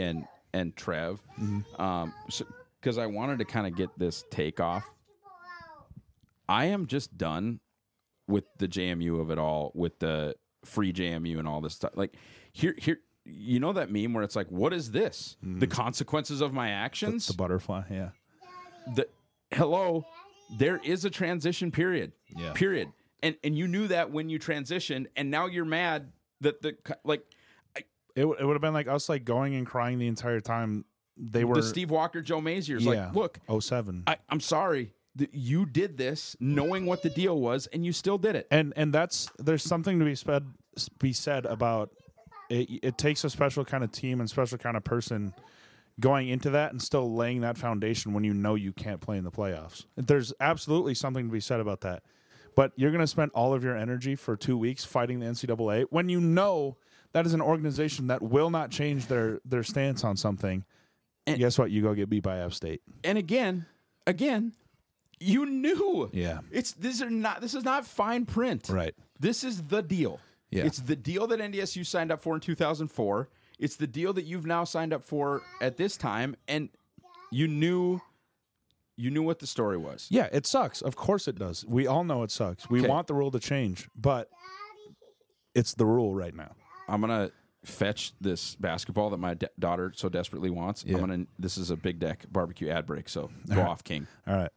and Trev, Mm-hmm. um, because I wanted to kind of get this take off. I am just done with the J M U of it all, with the free J M U and all this stuff. Like here, here, you know that meme where it's like, "What is this? The consequences of my actions?" The butterfly, yeah. The hello, there is a transition period. Yeah. Period. And and you knew that when you transitioned, and now you're mad that the like It, w- it would have been like us like going and crying the entire time. They were the Steve Walker, Joe Mazier's yeah, like, look, oh seven. I, I'm sorry that you did this knowing what the deal was, and you still did it. and and that's there's something to be said be said about it. It takes a special kind of team and special kind of person going into that and still laying that foundation when you know you can't play in the playoffs. There's absolutely something to be said about that. But you're going to spend all of your energy for two weeks fighting the N C double A when you know that is an organization that will not change their, their stance on something. And guess what? You go get beat by App State. And again, again, you knew. Yeah. It's these are not this is not fine print. Right. This is the deal. Yeah. It's the deal that N D S U signed up for in two thousand four. It's the deal that you've now signed up for at this time, and you knew you knew what the story was. Yeah, it sucks. Of course it does. We all know it sucks. We Okay. want the rule to change, but it's the rule right now. I'm gonna fetch this basketball that my da- daughter so desperately wants. Yeah. I'm gonna. This is a Big Deck barbecue ad break, so go off, King. All right.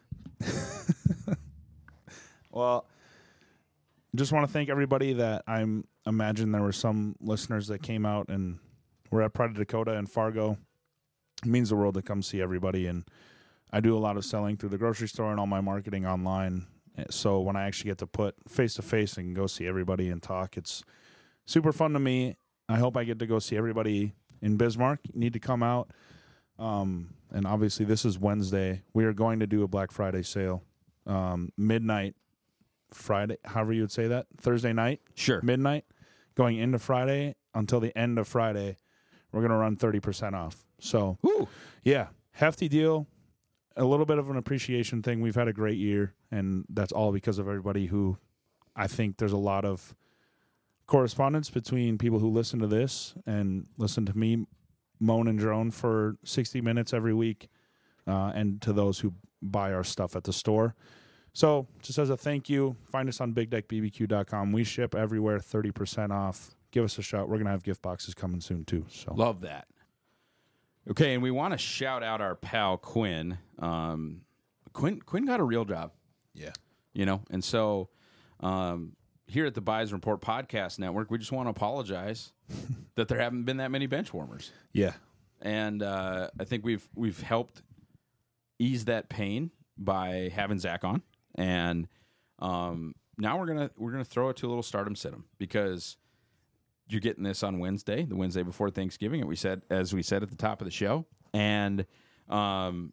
Well, just want to thank everybody that I'm imagine there were some listeners that came out and were at Pride of Dakota and Fargo. It means the world to come see everybody, and I do a lot of selling through the grocery store and all my marketing online. So when I actually get to put face to face and go see everybody and talk, it's super fun to me. I hope I get to go see everybody in Bismarck. You need to come out. Um, and obviously this is Wednesday. We are going to do a Black Friday sale. Um, midnight Friday, however you would say that, Thursday night, Sure. midnight, going into Friday until the end of Friday, we're going to run thirty percent off. So, Woo. yeah, hefty deal. A little bit of an appreciation thing. We've had a great year, and that's all because of everybody who I think there's a lot of correspondence between people who listen to this and listen to me moan and drone for sixty minutes every week, uh, and to those who buy our stuff at the store. So just as a thank you, find us on big deck b b q dot com. We ship everywhere, thirty percent off. Give us a shout. We're going to have gift boxes coming soon, too. So Love that. Okay, and we want to shout out our pal Quinn. Um, Quinn Quinn got a real job. Yeah. You know, and so um, here at the Bison Report Podcast Network, we just want to apologize that there haven't been that many bench warmers. Yeah. And uh, I think we've we've helped ease that pain by having Zach on, and um, now we're gonna we're gonna throw it to a little stardom sit-em because you're getting this on Wednesday, the Wednesday before Thanksgiving, and we said as we said at the top of the show, and um,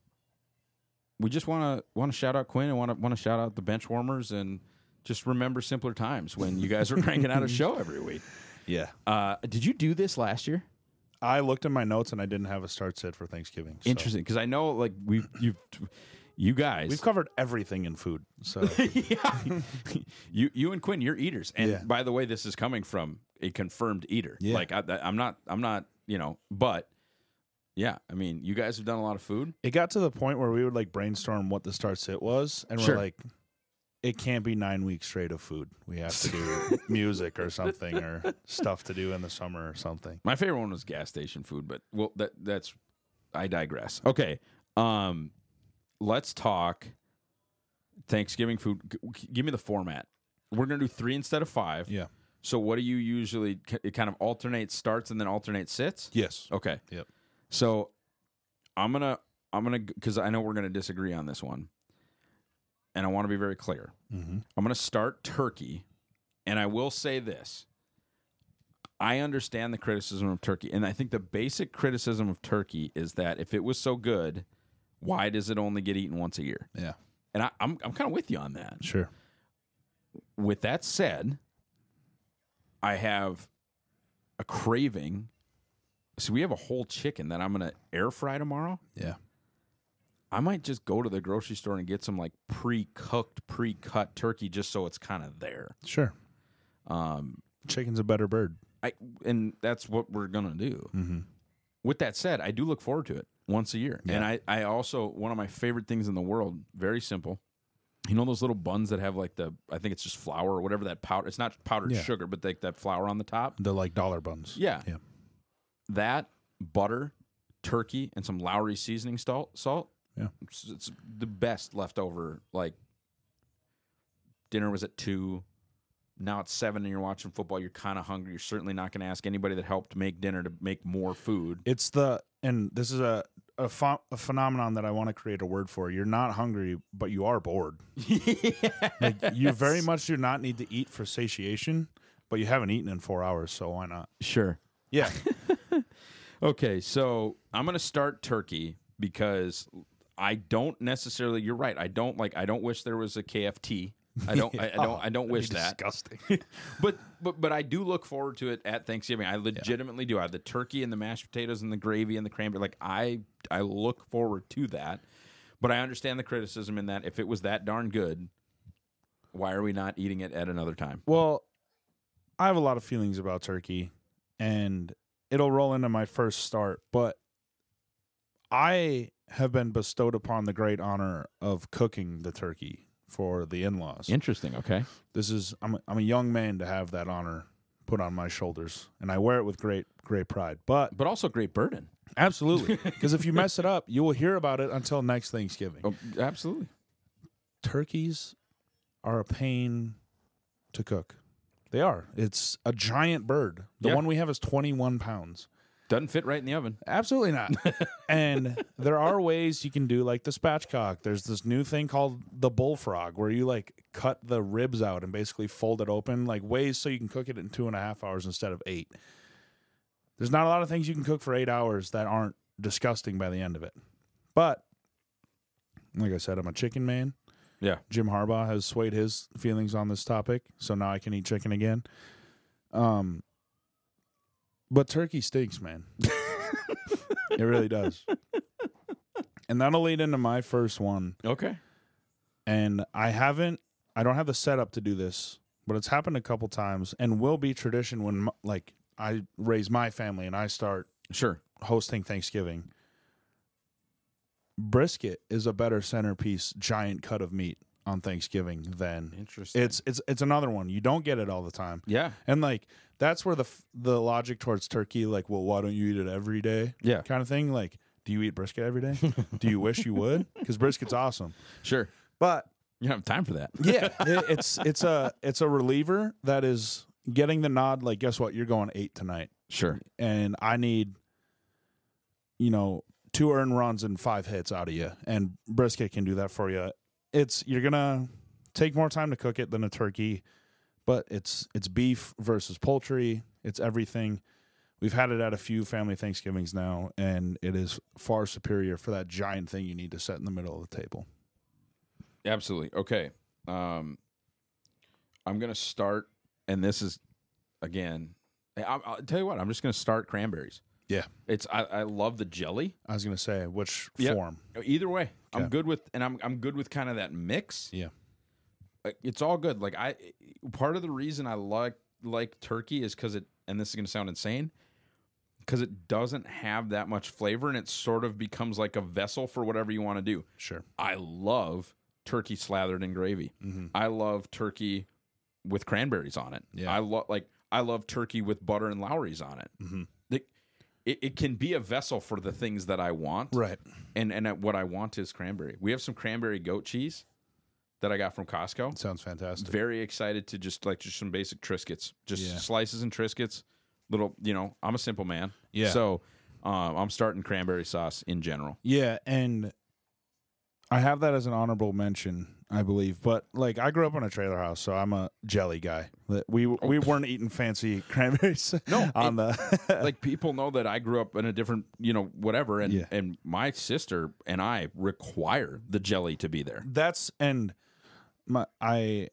we just want to want to shout out Quinn and want to want to shout out the bench warmers and just remember simpler times when you guys were cranking out a show every week. Yeah. Uh, did you do this last year? I looked in my notes and I didn't have a start sit for Thanksgiving. So. Interesting, because I know like we you you guys We've covered everything in food. So yeah. you you and Quinn, you're eaters, and Yeah. by the way, this is coming from a confirmed eater. Yeah. Like I, I'm not I'm not you know, but yeah, I mean, you guys have done a lot of food. it got to the point where we would like brainstorm what the start sit was, and Sure. we're like, it can't be nine weeks straight of food. We have to do music or something or stuff to do in the summer or something. My favorite one was gas station food, but well, that that's I digress. Okay, um, let's talk Thanksgiving food. G- give me the format. We're gonna do three instead of five. Yeah. So what do you usually? It kind of alternates starts and then alternate sits. Yes. Okay. Yep. So I'm gonna I'm gonna because I know we're gonna disagree on this one, and I want to be very clear. Mm-hmm. I'm gonna start turkey, and I will say this. I understand the criticism of turkey, and I think the basic criticism of turkey is that if it was so good, why does it only get eaten once a year? Yeah. And I, I'm I'm kind of with you on that. Sure. With that said, I have a craving. So we have a whole chicken that I'm going to air fry tomorrow. Yeah. I might just go to the grocery store and get some like pre-cooked, pre-cut turkey just so it's kind of there. Sure. Um, Chicken's a better bird. I and that's what we're going to do. Mm-hmm. with that said, I do look forward to it once a year. Yeah. And I, I also, one of my favorite things in the world, very simple. You know those little buns that have like the, I think it's just flour or whatever that powder, it's not powdered Yeah. sugar, but like that flour on the top. The like dollar buns. Yeah. Yeah. That, butter, turkey, and some Lowry seasoning salt. salt Yeah. It's, it's the best leftover. Like, dinner was at two. Now it's seven and you're watching football. You're kind of hungry. You're certainly not going to ask anybody that helped make dinner to make more food. It's the, and this is a, a, pho- a phenomenon that I want to create a word for. You're not hungry, but you are bored. Like, you very much do not need to eat for satiation, but you haven't eaten in four hours, so why not? Sure. Yeah. Okay, so I'm going to start turkey because I don't necessarily, you're right. I don't like, I don't wish there was a K F T. I don't. I, I don't. I don't wish that. Disgusting. But but but I do look forward to it at Thanksgiving. I legitimately do. I have the turkey and the mashed potatoes and the gravy and the cranberry. Like I I look forward to that. But I understand the criticism in that if it was that darn good, why are we not eating it at another time? Well, I have a lot of feelings about turkey, and it'll roll into my first start. But I have been bestowed upon the great honor of cooking the turkey for the in-laws. Interesting. Okay. This is I'm a, I'm a young man to have that honor put on my shoulders, and I wear it with great great pride. But But also great burden. absolutely, because if you mess it up, you will hear about it until next Thanksgiving. Oh, absolutely. Turkeys are a pain to cook. They are. It's a giant bird. The Yeah. one we have is twenty-one pounds. Doesn't fit right in the oven. Absolutely not. And there are ways you can do like the spatchcock. There's this new thing called the bullfrog where you like cut the ribs out and basically fold it open, like ways so you can cook it in two and a half hours instead of eight. There's not a lot of things you can cook for eight hours that aren't disgusting by the end of it. But like I said, I'm a chicken man. Yeah. Jim Harbaugh has swayed his feelings on this topic, so now I can eat chicken again. Um, but turkey stinks, man. It really does. And that'll lead into my first one. Okay. And I haven't, I don't have the setup to do this, but it's happened a couple times and will be tradition when, m- like, I raise my family and I start Sure. hosting Thanksgiving. Brisket is a better centerpiece giant cut of meat on Thanksgiving than Interesting. it's it's it's another one. You don't get it all the time. Yeah. And like that's where the f- the logic towards turkey, like, well, why don't you eat it every day? Yeah. Kind of thing. Like, do you eat brisket every day? Do you wish you would? Because brisket's awesome. Sure. But You don't have time for that. yeah, it, it's it's a it's a reliever that is getting the nod. Like, guess what? You're going eight tonight, Sure. and I need, you know, two earned runs and five hits out of you, and brisket can do that for you. It's you're gonna take more time to cook it than a turkey, but it's it's beef versus poultry. It's everything. We've had it at a few family Thanksgivings now, and it is far superior for that giant thing you need to set in the middle of the table. Absolutely. Okay. Um, I'm going to start, and this is, again, I, I'll tell you what, I'm just going to start cranberries. Yeah, It's I, I love the jelly. I was gonna say which Yep. form. Either way, I'm Okay. good with, and I'm I'm good with kind of that mix. Yeah. Like, it's all good. Like I, part of the reason I like like turkey is because it, and this is going to sound insane, because it doesn't have that much flavor, and it sort of becomes like a vessel for whatever you want to do. Sure. I love turkey slathered in gravy. Mm-hmm. I love turkey with cranberries on it. Yeah. I love like I love turkey with butter and Lowry's on it. Mm-hmm. It, it it can be a vessel for the things that I want. Right. And and what I want is cranberry. We have some cranberry goat cheese that I got from Costco. Sounds fantastic. Very excited to just like just some basic Triscuits, just Yeah. slices and Triscuits. Little, you know, I'm a simple man. Yeah. So um, I'm starting cranberry sauce in general. Yeah, and I have that as an honorable mention, I believe. But like, I grew up in a trailer house, so I'm a jelly guy. We we weren't eating fancy cranberries. No, on the Like people know that I grew up in a different, you know, whatever, and Yeah. and my sister and I require the jelly to be there. that's and my I.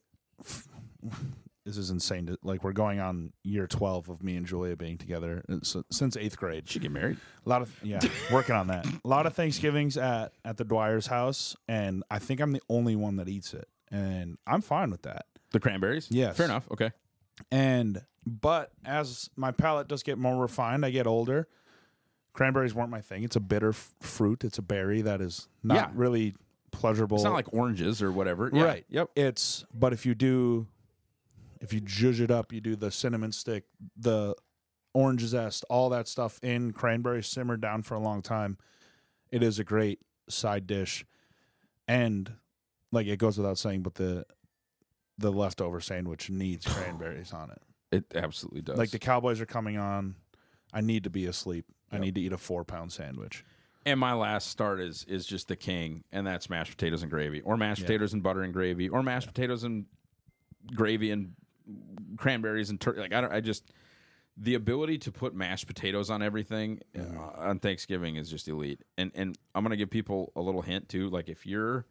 This is insane. To, like, we're going on year twelve of me and Julia being together It's, uh, since eighth grade. Should get married. A lot of yeah, working on that. A lot of Thanksgivings at at the Dwyer's house, and I think I'm the only one that eats it, and I'm fine with that. The cranberries? Yes. Fair enough. Okay. And but as my palate does get more refined, I get older. cranberries weren't my thing. It's a bitter f- fruit. It's a berry that is not Yeah. really pleasurable. It's not like oranges or whatever. Yeah. Right. Yep. It's but if you do, if you zhuzh it up, you do the cinnamon stick, the orange zest, all that stuff in cranberry simmered down for a long time. It is a great side dish, and like it goes without saying, but the the leftover sandwich needs cranberries on it. It absolutely does. Like the Cowboys are coming on, I need to be asleep. I Yep. need to eat a four pound sandwich. And my last start is is just the king, and that's mashed potatoes and gravy, or mashed Yeah. potatoes and butter and gravy, or mashed potatoes and gravy and cranberries and turkey. Like I don't, I just the ability to put mashed potatoes on everything uh, on Thanksgiving is just elite. And and I'm gonna give people a little hint too. Like if you're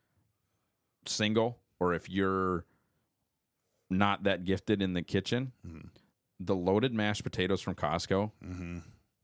single or if you're not that gifted in the kitchen, Mhm. the loaded mashed potatoes from Costco, Mm-hmm.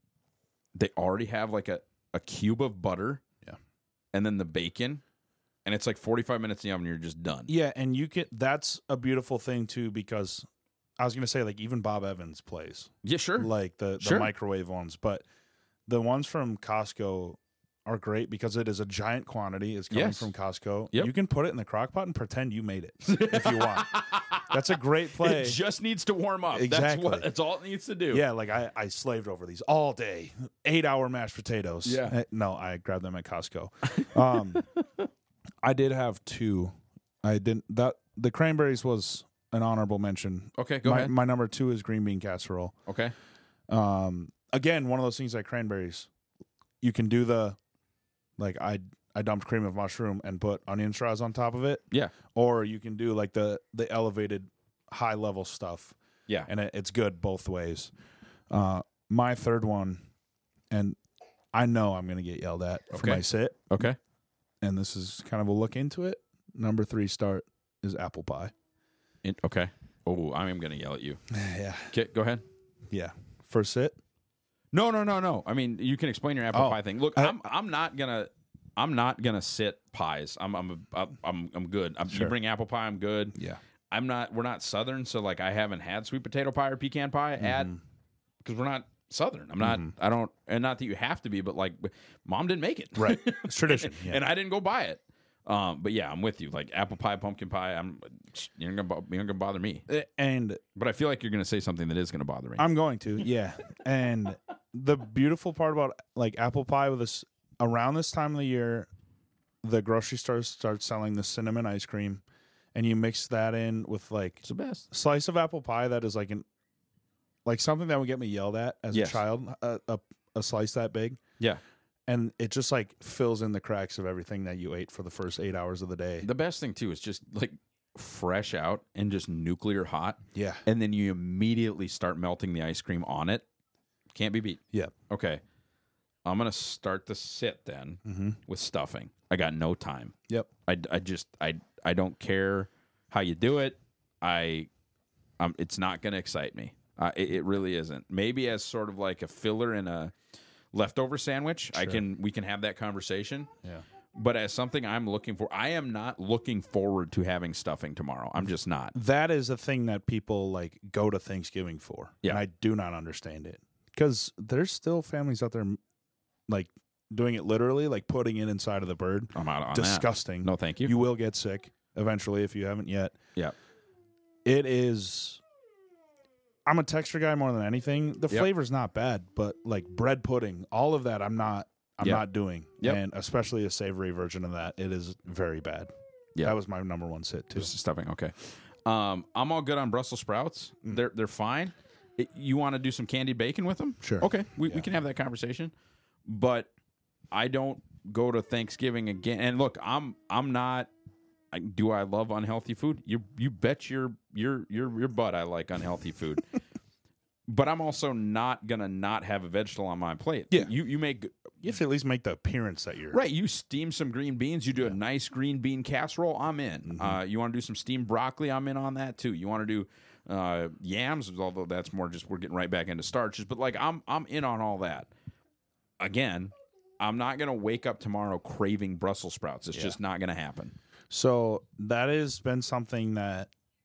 they already have like a, a cube of butter, Yeah. and then the bacon, and it's like forty-five minutes in the oven, and you're just done. Yeah, and you can. That's a beautiful thing too, because I was gonna say like even Bob Evans plays Yeah, sure. like the, the Sure. microwave ones, but the ones from Costco are great because it is a giant quantity. It's coming Yes. from Costco. Yep. You can put it in the crock pot and pretend you made it if you want. That's a great play. It just needs to warm up. That's Exactly. what. That's all it needs to do. Yeah, like I, I slaved over these all day. Eight hour mashed potatoes. Yeah. Eh, No, I grabbed them at Costco. Um, I did have two. I didn't that the cranberries was an honorable mention. Okay, go my, ahead. My number two is green bean casserole. Okay. Um, again, one of those things like cranberries. You can do the like I I dumped cream of mushroom and put onion straws on top of it. Yeah. Or you can do like the the elevated high level stuff. Yeah. And it, it's good both ways. Uh, my third one, and I know I'm going to get yelled at for Okay. my sit, Okay. and this is kind of a look into it. Number three start is apple pie. In, okay. Oh, I am going to yell at you. Yeah. Okay, go ahead. Yeah. First sit. No, no, no, no. I mean, you can explain your apple Oh, pie thing. Look, I- I'm I'm not gonna I'm not gonna sit pies. I'm I'm I'm I'm good. I'm, Sure. You bring apple pie, I'm good. Yeah. I'm not. We're not Southern, so like I haven't had sweet potato pie or pecan pie at Mm-hmm. because we're not Southern. I'm not. I don't. And not that you have to be, but like, Mom didn't make it. Right. It's tradition. Yeah. And I didn't go buy it. Um, but yeah, I'm with you. Like apple pie, pumpkin pie. I'm. You're gonna. bo- You're gonna bother me. Eh, and But I feel like you're gonna say something that is gonna bother me. I'm going to, yeah. And the beautiful part about like apple pie with this around this time of the year, the grocery stores start selling the cinnamon ice cream, and you mix that in with like It's the best. slice of apple pie that is like an like something that would get me yelled at as Yes. a child. A, a a slice that big, Yeah. and it just like fills in the cracks of everything that you ate for the first eight hours of the day. The best thing too is just like fresh out and just nuclear hot, Yeah, and then you immediately start melting the ice cream on it. Can't be beat. yeah. Okay. I'm gonna start the sit then Mm-hmm. with stuffing. I got no time. Yep. I, I just I I don't care how you do it. I um it's not gonna excite me. Uh, it, it really isn't. Maybe as sort of like a filler in a leftover sandwich, I Sure. can we can have that conversation. Yeah. But as something I'm looking for, I am not looking forward to having stuffing tomorrow. I'm just not. That is a thing that people like go to Thanksgiving for. Yeah. And I do not understand it. Because there's still families out there like doing it literally, like putting it inside of the bird. I'm out on Disgusting. that. No, thank you. You will get sick eventually if you haven't yet. Yeah. It is. I'm a texture guy more than anything. The Yep. flavor's not bad, but like bread pudding, all of that, I'm not. I'm Yep. not doing. Yep. And especially a savory version of that, it is very bad. Yeah. That was my number one sit too. Just stuffing. Okay. Um, I'm all good on Brussels sprouts. Mm. They're they're fine. It- you want to do some candied bacon with them? Sure. Okay. We, we Yeah. can have that conversation. But I don't go to Thanksgiving again. And look, I'm I'm not. I, do I love unhealthy food? You you bet your your your your butt I like unhealthy food. But I'm also not gonna not have a vegetable on my plate. Yeah. You you make You have to at least make the appearance that you're right. You steam some green beans. You do a nice green bean casserole. I'm in. Mm-hmm. Uh, you want to do some steamed broccoli? I'm in on that too. You want to do uh, yams? Although that's more just we're getting right back into starches. But like I'm I'm in on all that. Again, I'm not gonna wake up tomorrow craving Brussels sprouts. It's Yeah. just not gonna happen. So that has been something that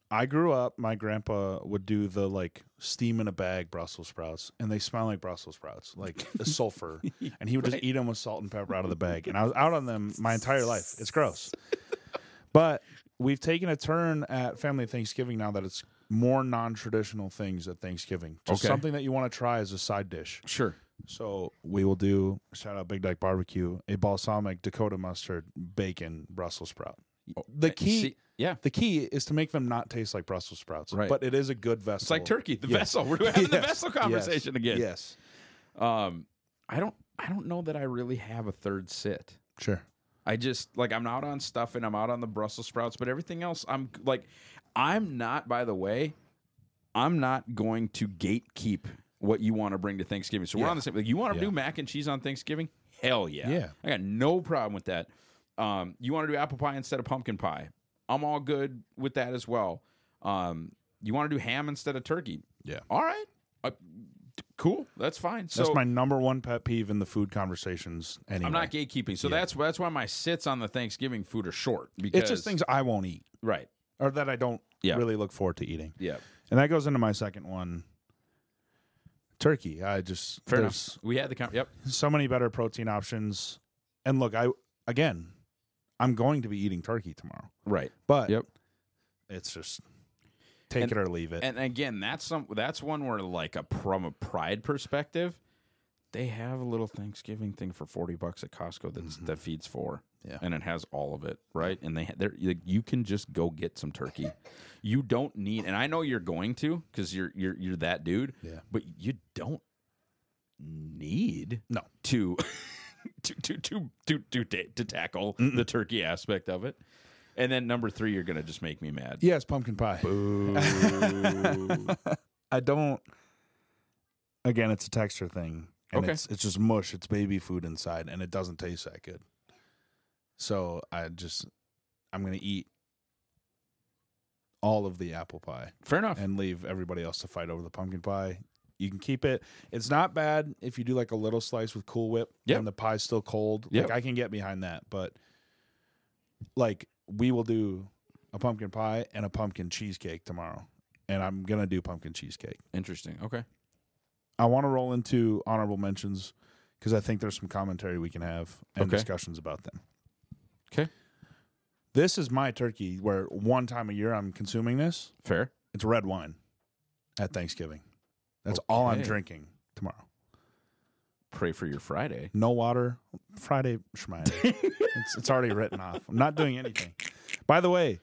I grew up, my grandpa would do the like steam in a bag Brussels sprouts, and they smell like Brussels sprouts, like the sulfur. And he would just Right. eat them with salt and pepper out of the bag. And I was out on them my entire life. It's gross. But we've taken a turn at family Thanksgiving now that it's more non-traditional things at Thanksgiving. Just Okay. something that you want to try as a side dish. Sure. So we will do, shout out Big Deck Barbecue, a balsamic Dakota mustard bacon Brussels sprout. The key, See, yeah. the key is to make them not taste like Brussels sprouts. Right. But it is a good vessel. It's like turkey, the Yes. vessel. We're having the Yes. vessel conversation Yes. again. Yes. Um, I don't. I don't know that I really have a third sit. Sure. I just like I'm out on stuff and I'm out on the Brussels sprouts, but everything else I'm like I'm not. By the way, I'm not going to gatekeep what you want to bring to Thanksgiving. So we're Yeah. on the same. Like, you want to Yeah. do mac and cheese on Thanksgiving? Hell yeah! Yeah. I got no problem with that. Um, you want to do apple pie instead of pumpkin pie? I'm all good with that as well. Um, you want to do ham instead of turkey? Yeah. All right. Uh, cool. That's fine. So That's my number one pet peeve in the food conversations anyway. I'm not gatekeeping. So Yeah. that's that's why my sits on the Thanksgiving food are short. Because It's just things I won't eat right. or that I don't Yeah. really look forward to eating. Yeah. And that goes into my second one. Turkey. I just Fair there's enough. We had the con- yep. so many better protein options. And look, I again, I'm going to be eating turkey tomorrow. Right. But Yep. it's just take And- it or leave it. And again, that's some that's one where like a from a pride perspective, they have a little Thanksgiving thing for forty bucks at Costco that's that feeds four. Yeah. And it has all of it, right? And they they like, you can just go get some turkey. You don't need, and I know you're going to because you're you're you're that dude. Yeah. But you don't need No. to to to to to to, ta- to tackle the turkey aspect of it. And then number three, you're gonna just make me mad. Yes, pumpkin pie. I don't. Again, it's a texture thing. And Okay. It's, it's just mush. It's baby food inside, and it doesn't taste that good. So I just, I'm going to eat all of the apple pie Fair enough. and leave everybody else to fight over the pumpkin pie. You can keep it. It's not bad if you do like a little slice with Cool Whip Yep. and the pie's still cold. Yep. Like I can get behind that, but like we will do a pumpkin pie and a pumpkin cheesecake tomorrow, and I'm gonna do pumpkin cheesecake. Interesting. Okay. I want to roll into honorable mentions because I think there's some commentary we can have and Okay. discussions about them. Okay. This is my turkey where one time a year I'm consuming this. Fair. It's red wine at Thanksgiving. That's all I'm Okay. drinking tomorrow. Pray for your Friday. No water. Friday, Schmiday. it's, it's already written off. I'm not doing anything. By the way,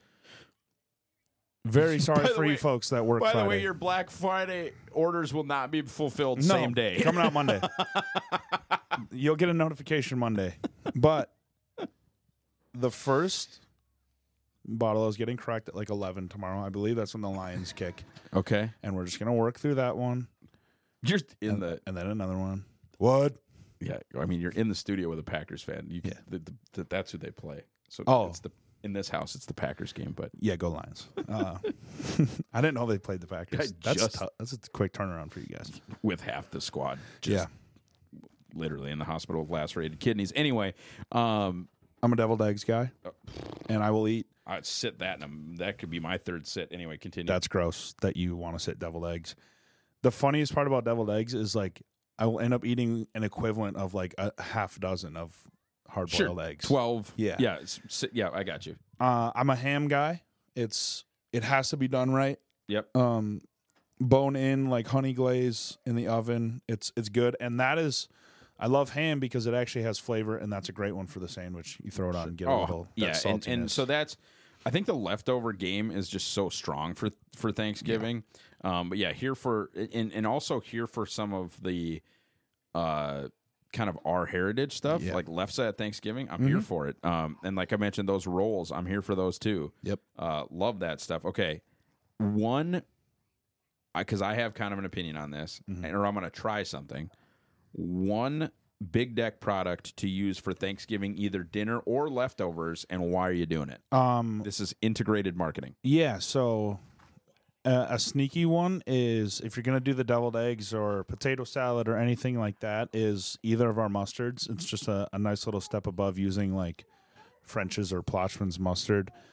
very sorry By the for you way- folks that work By Friday. the way, your Black Friday orders will not be fulfilled No, same day. coming out Monday. You'll get a notification Monday. But the first bottle is getting cracked at like eleven tomorrow. I believe that's when the Lions kick. Okay. And we're just going to work through that one. You're in and, the and then another one. What? yeah. I mean, you're in the studio with a Packers fan. You can, Yeah. the, the, the, that's who they play. So Oh. it's the in this house, it's the Packers game. But Yeah, go Lions. Uh, I didn't know they played the Packers. I That's just- tou- that's a quick turnaround for you guys. with half the squad, just Yeah. literally in the hospital with lacerated kidneys. Anyway, um, I'm a deviled eggs guy, and I will eat. I'd sit that, and that could be my third sit. Anyway, continue. That's gross that you want to sit deviled eggs. The funniest part about deviled eggs is like I will end up eating an equivalent of like a half dozen of hard boiled sure. eggs. Twelve. Yeah. Yeah. it's- si- yeah. I got you. Uh, I'm a ham guy. It's it has to be done right. Yep. Um, bone in like honey glaze in the oven. It's it's good, and that is. I love ham because it actually has flavor, and that's a great one for the sandwich. You throw it on and get a little that Oh, yeah, and, and saltiness. so that's. I think the leftover game is just so strong for for Thanksgiving. Um, but yeah, here for and and also here for some of the, uh, kind of our heritage stuff, Yeah. like left side at Thanksgiving. I'm here for it. Um, and like I mentioned, those rolls, I'm here for those too. Yep. Uh, love that stuff. Okay, one, because I, I have kind of an opinion on this, Mm-hmm. or I'm going to try something. One Big Deck product to use for Thanksgiving, either dinner or leftovers, and why are you doing it? um, This is integrated marketing. Yeah, so uh, a sneaky one is if you're going to do the deviled eggs or potato salad or anything like that is either of our mustards. It's just a, a nice little step above using like French's or Plochman's mustard.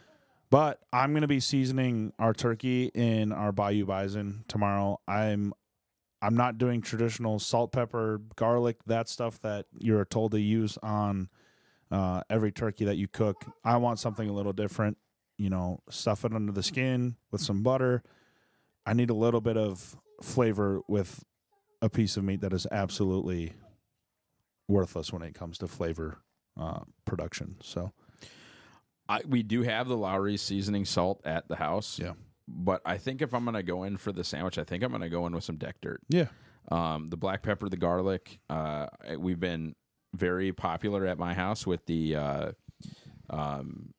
But I'm going to be seasoning our turkey in our Bayou Bison tomorrow. I'm I'm not doing traditional salt, pepper, garlic, that stuff that you're told to use on uh, every turkey that you cook. I want something a little different. You know, stuff it under the skin with some butter. I need a little bit of flavor with a piece of meat that is absolutely worthless when it comes to flavor uh, production. So, I, we do have the Lowry's seasoning salt at the house. yeah. But I think if I'm going to go in for the sandwich, I think I'm going to go in with some deck dirt. Yeah. Um, the black pepper, the garlic. Uh, we've been very popular at my house with the uh, um,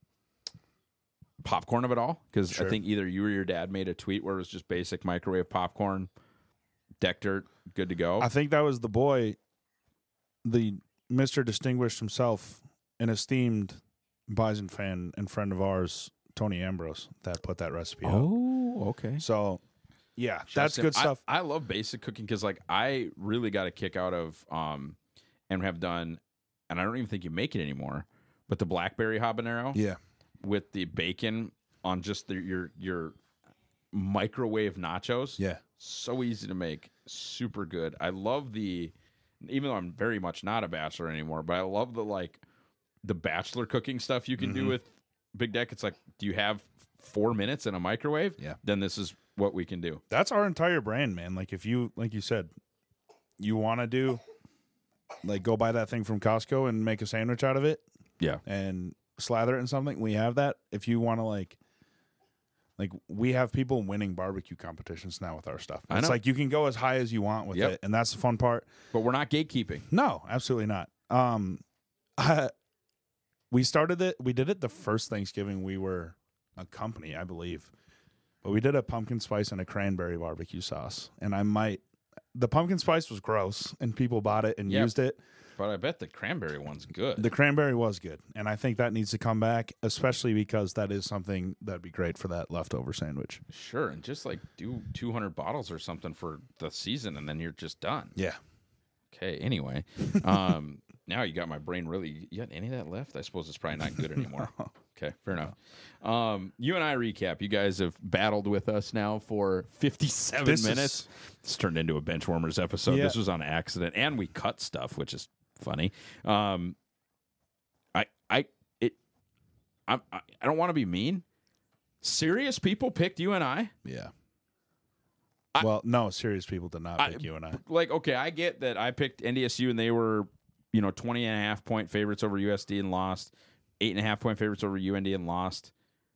popcorn of it all, because Sure. I think either you or your dad made a tweet where it was just basic microwave popcorn, deck dirt, good to go. I think that was the boy, the Mister Distinguished himself, an esteemed Bison fan and friend of ours, Tony Ambrose, that put that recipe out. oh, okay. So, yeah, Just that's him. good stuff. I, I love basic cooking because, like, I really got a kick out of, um, and have done, and I don't even think you make it anymore, but the blackberry habanero yeah. with the bacon on just the, your your microwave nachos. Yeah. So easy to make, super good. I love the, even though I'm very much not a bachelor anymore, but I love the like the bachelor cooking stuff you can Mm-hmm. do with Big Deck. It's like, do you have four minutes in a microwave? Yeah. Then this is what we can do. That's our entire brand, man. Like, if you, like you said, you want to do, like, go buy that thing from Costco and make a sandwich out of it Yeah. and slather it in something, we have that. If you want to, like, like, we have people winning barbecue competitions now with our stuff. I It's know. like you can go as high as you want with Yep. it, and that's the fun part. But we're not gatekeeping. No, absolutely not. Um, I, we started it. We did it the first Thanksgiving we were a company, I believe. But we did a pumpkin spice and a cranberry barbecue sauce, and I might. The pumpkin spice was gross, and people bought it and Yep. used it. But I bet the cranberry one's good. The cranberry was good, and I think that needs to come back, especially because that is something that'd be great for that leftover sandwich. Sure. And just like do two hundred bottles or something for the season, and then you're just done. Yeah. Okay. Anyway, um, now you got my brain really. You got any of that left? I suppose it's probably not good anymore. Okay, fair enough. Um, you and I recap. You guys have battled with us now for fifty-seven This is- minutes. It's turned into a Benchwarmers episode. Yeah. This was on accident, and we cut stuff, which is funny. Um, I, I, it, I'm, I, I don't want to be mean. Serious people picked you and I. Yeah. I- well, no, serious people did not I- pick you and I. Like, okay, I get that I picked N D S U and they were, you know, twenty and a half point favorites over U S D and lost. Eight and a half point favorites over U N D and lost.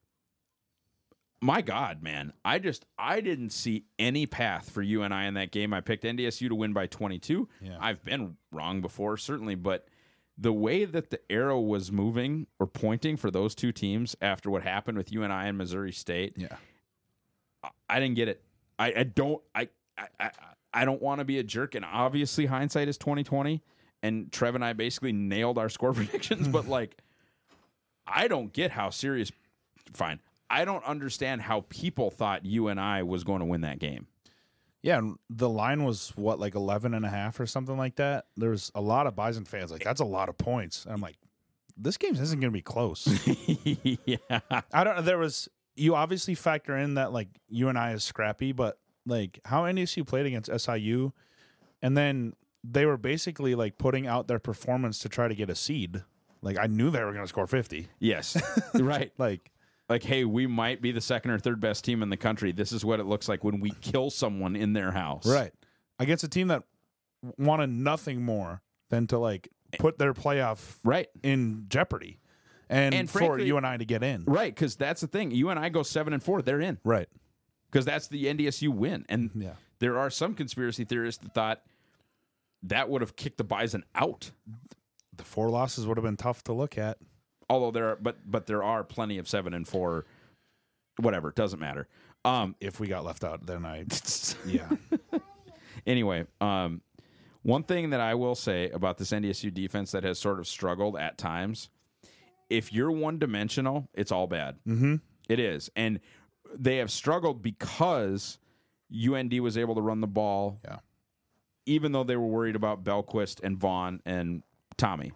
My God, man. I just, I didn't see any path for you and I in that game. I picked N D S U to win by twenty-two. Yeah. I've been wrong before, certainly, but the way that the arrow was moving or pointing for those two teams after what happened with U N I and Missouri State, Yeah. I, I didn't get it. I, I don't, I, I, I, I don't want to be a jerk, and obviously hindsight is twenty twenty, and Trev and I basically nailed our score predictions, but like, I don't get how serious, fine. I don't understand how people thought U N I was going to win that game. Yeah, and the line was, what, like eleven and a half or something like that? There was a lot of Bison fans like, that's a lot of points. And I'm like, this game isn't going to be close. Yeah. I don't know. There was, you obviously factor in that, like, U N I is scrappy, but, like, how N D S U played against S I U, and then they were basically, like, putting out their performance to try to get a seed. Like, I knew they were going to score fifty. Yes. Right. Like, Like, hey, we might be the second or third best team in the country. This is what it looks like when we kill someone in their house. right. Against a team that wanted nothing more than to, like, put their playoff Right. in jeopardy. And, And for frankly- you and I to get in. Right, because that's the thing. You and I go seven and four, they're in. Right. Because that's the N D S U win. And Yeah. there are some conspiracy theorists that thought that would have kicked the Bison out. The four losses would have been tough to look at. Although there are, but but there are plenty of seven and four, whatever, doesn't matter. Um, If we got left out, then I, yeah. anyway, um, one thing that I will say about this N D S U defense that has sort of struggled at times, if you're one dimensional, it's all bad. Mm-hmm. It is, and they have struggled because U N D was able to run the ball. Yeah. Even though they were worried about Belquist and Vaughn and Tommy. Right.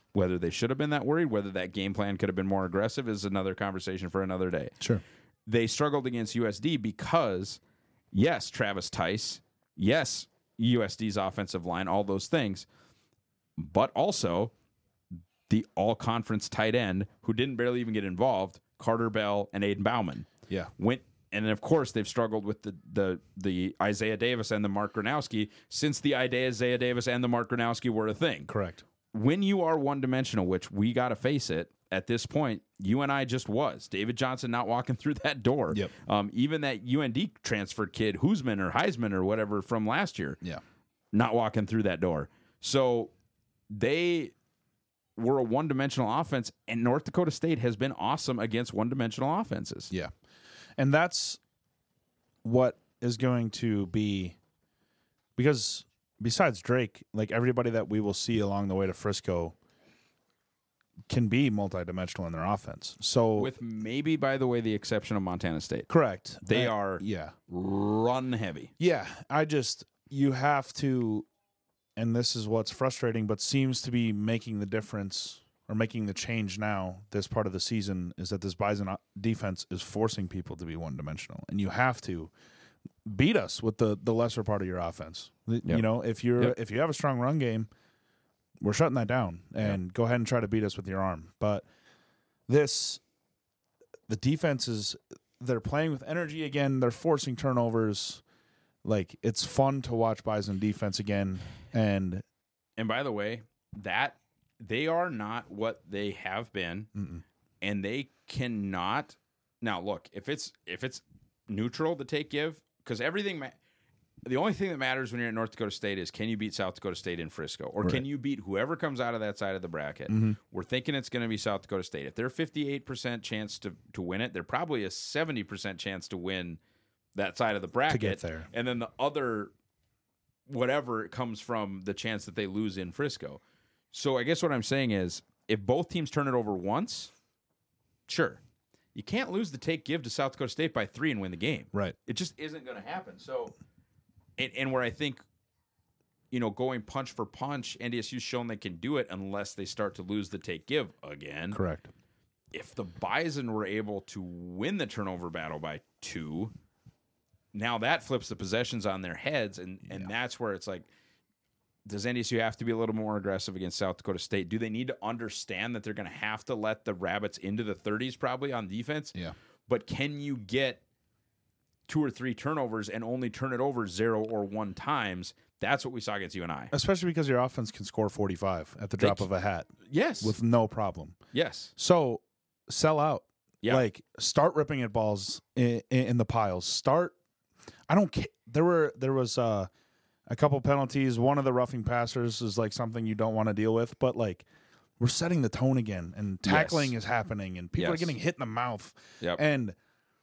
Whether they should have been that worried, whether that game plan could have been more aggressive is another conversation for another day. Sure. They struggled against U S D because, yes, Travis Tice, yes, U S D's offensive line, all those things, but also the all-conference tight end who didn't barely even get involved, Carter Bell and Aiden Bauman. Yeah. Went, and then, of course, they've struggled with the the the Isaiah Davis and the Mark Gronowski since the Isaiah Davis and the Mark Gronowski were a thing. Correct. When you are one-dimensional, which we got to face it, at this point, U N I just was. David Johnson not walking through that door. Yep. Um, even that U N D transferred kid, Hoosman or Heisman or whatever from last year, Yeah. not walking through that door. So they were a one-dimensional offense, and North Dakota State has been awesome against one-dimensional offenses. Yeah. And that's what is going to be, because besides Drake, like everybody that we will see along the way to Frisco can be multidimensional in their offense. So With maybe, by the way, the exception of Montana State. correct. They Uh, are yeah. run heavy. Yeah. I just you have to, and this is what's frustrating, but seems to be making the difference or making the change now, this part of the season, is that this Bison defense is forcing people to be one-dimensional. And you have to beat us with the, the lesser part of your offense. Yep. You know, if you're Yep. if you have a strong run game, we're shutting that down. And Yep. go ahead and try to beat us with your arm. But this, the defense is, they're playing with energy again. They're forcing turnovers. Like, it's fun to watch Bison defense again. And And by the way, that they are not what they have been, Mm-mm. and they cannot. Now, look, if it's if it's neutral to take give, because everything, ma- the only thing that matters when you're at North Dakota State is can you beat South Dakota State in Frisco, or Right. can you beat whoever comes out of that side of the bracket? Mhm. We're thinking it's going to be South Dakota State. If they're fifty-eight percent chance to to win it, they're probably a seventy percent chance to win that side of the bracket get there. and then the other whatever comes from the chance that they lose in Frisco. So I guess what I'm saying is if both teams turn it over once, sure. You can't lose the take give to South Dakota State by three and win the game. right. It just isn't going to happen. So, and, and where I think, you know, going punch for punch, N D S U's shown they can do it unless they start to lose the take give again. Correct. If the Bison were able to win the turnover battle by two, now that flips the possessions on their heads, and, and that's where it's like, does N D S U have to be a little more aggressive against South Dakota State? Do they need to understand that they're going to have to let the Rabbits into the thirties probably on defense? Yeah. But can you get two or three turnovers and only turn it over zero or one times? That's what we saw against U N I. Especially because your offense can score forty-five at the They drop c- of a hat Yes. with no problem. yes. So sell out. Yeah. Like, start ripping at balls in, in the piles. Start. I don't care. There were there was uh, a couple penalties. One of the roughing passers is like something you don't want to deal with. But like, we're setting the tone again, and tackling Yes. is happening, and people are Yes. getting hit in the mouth. Yep. And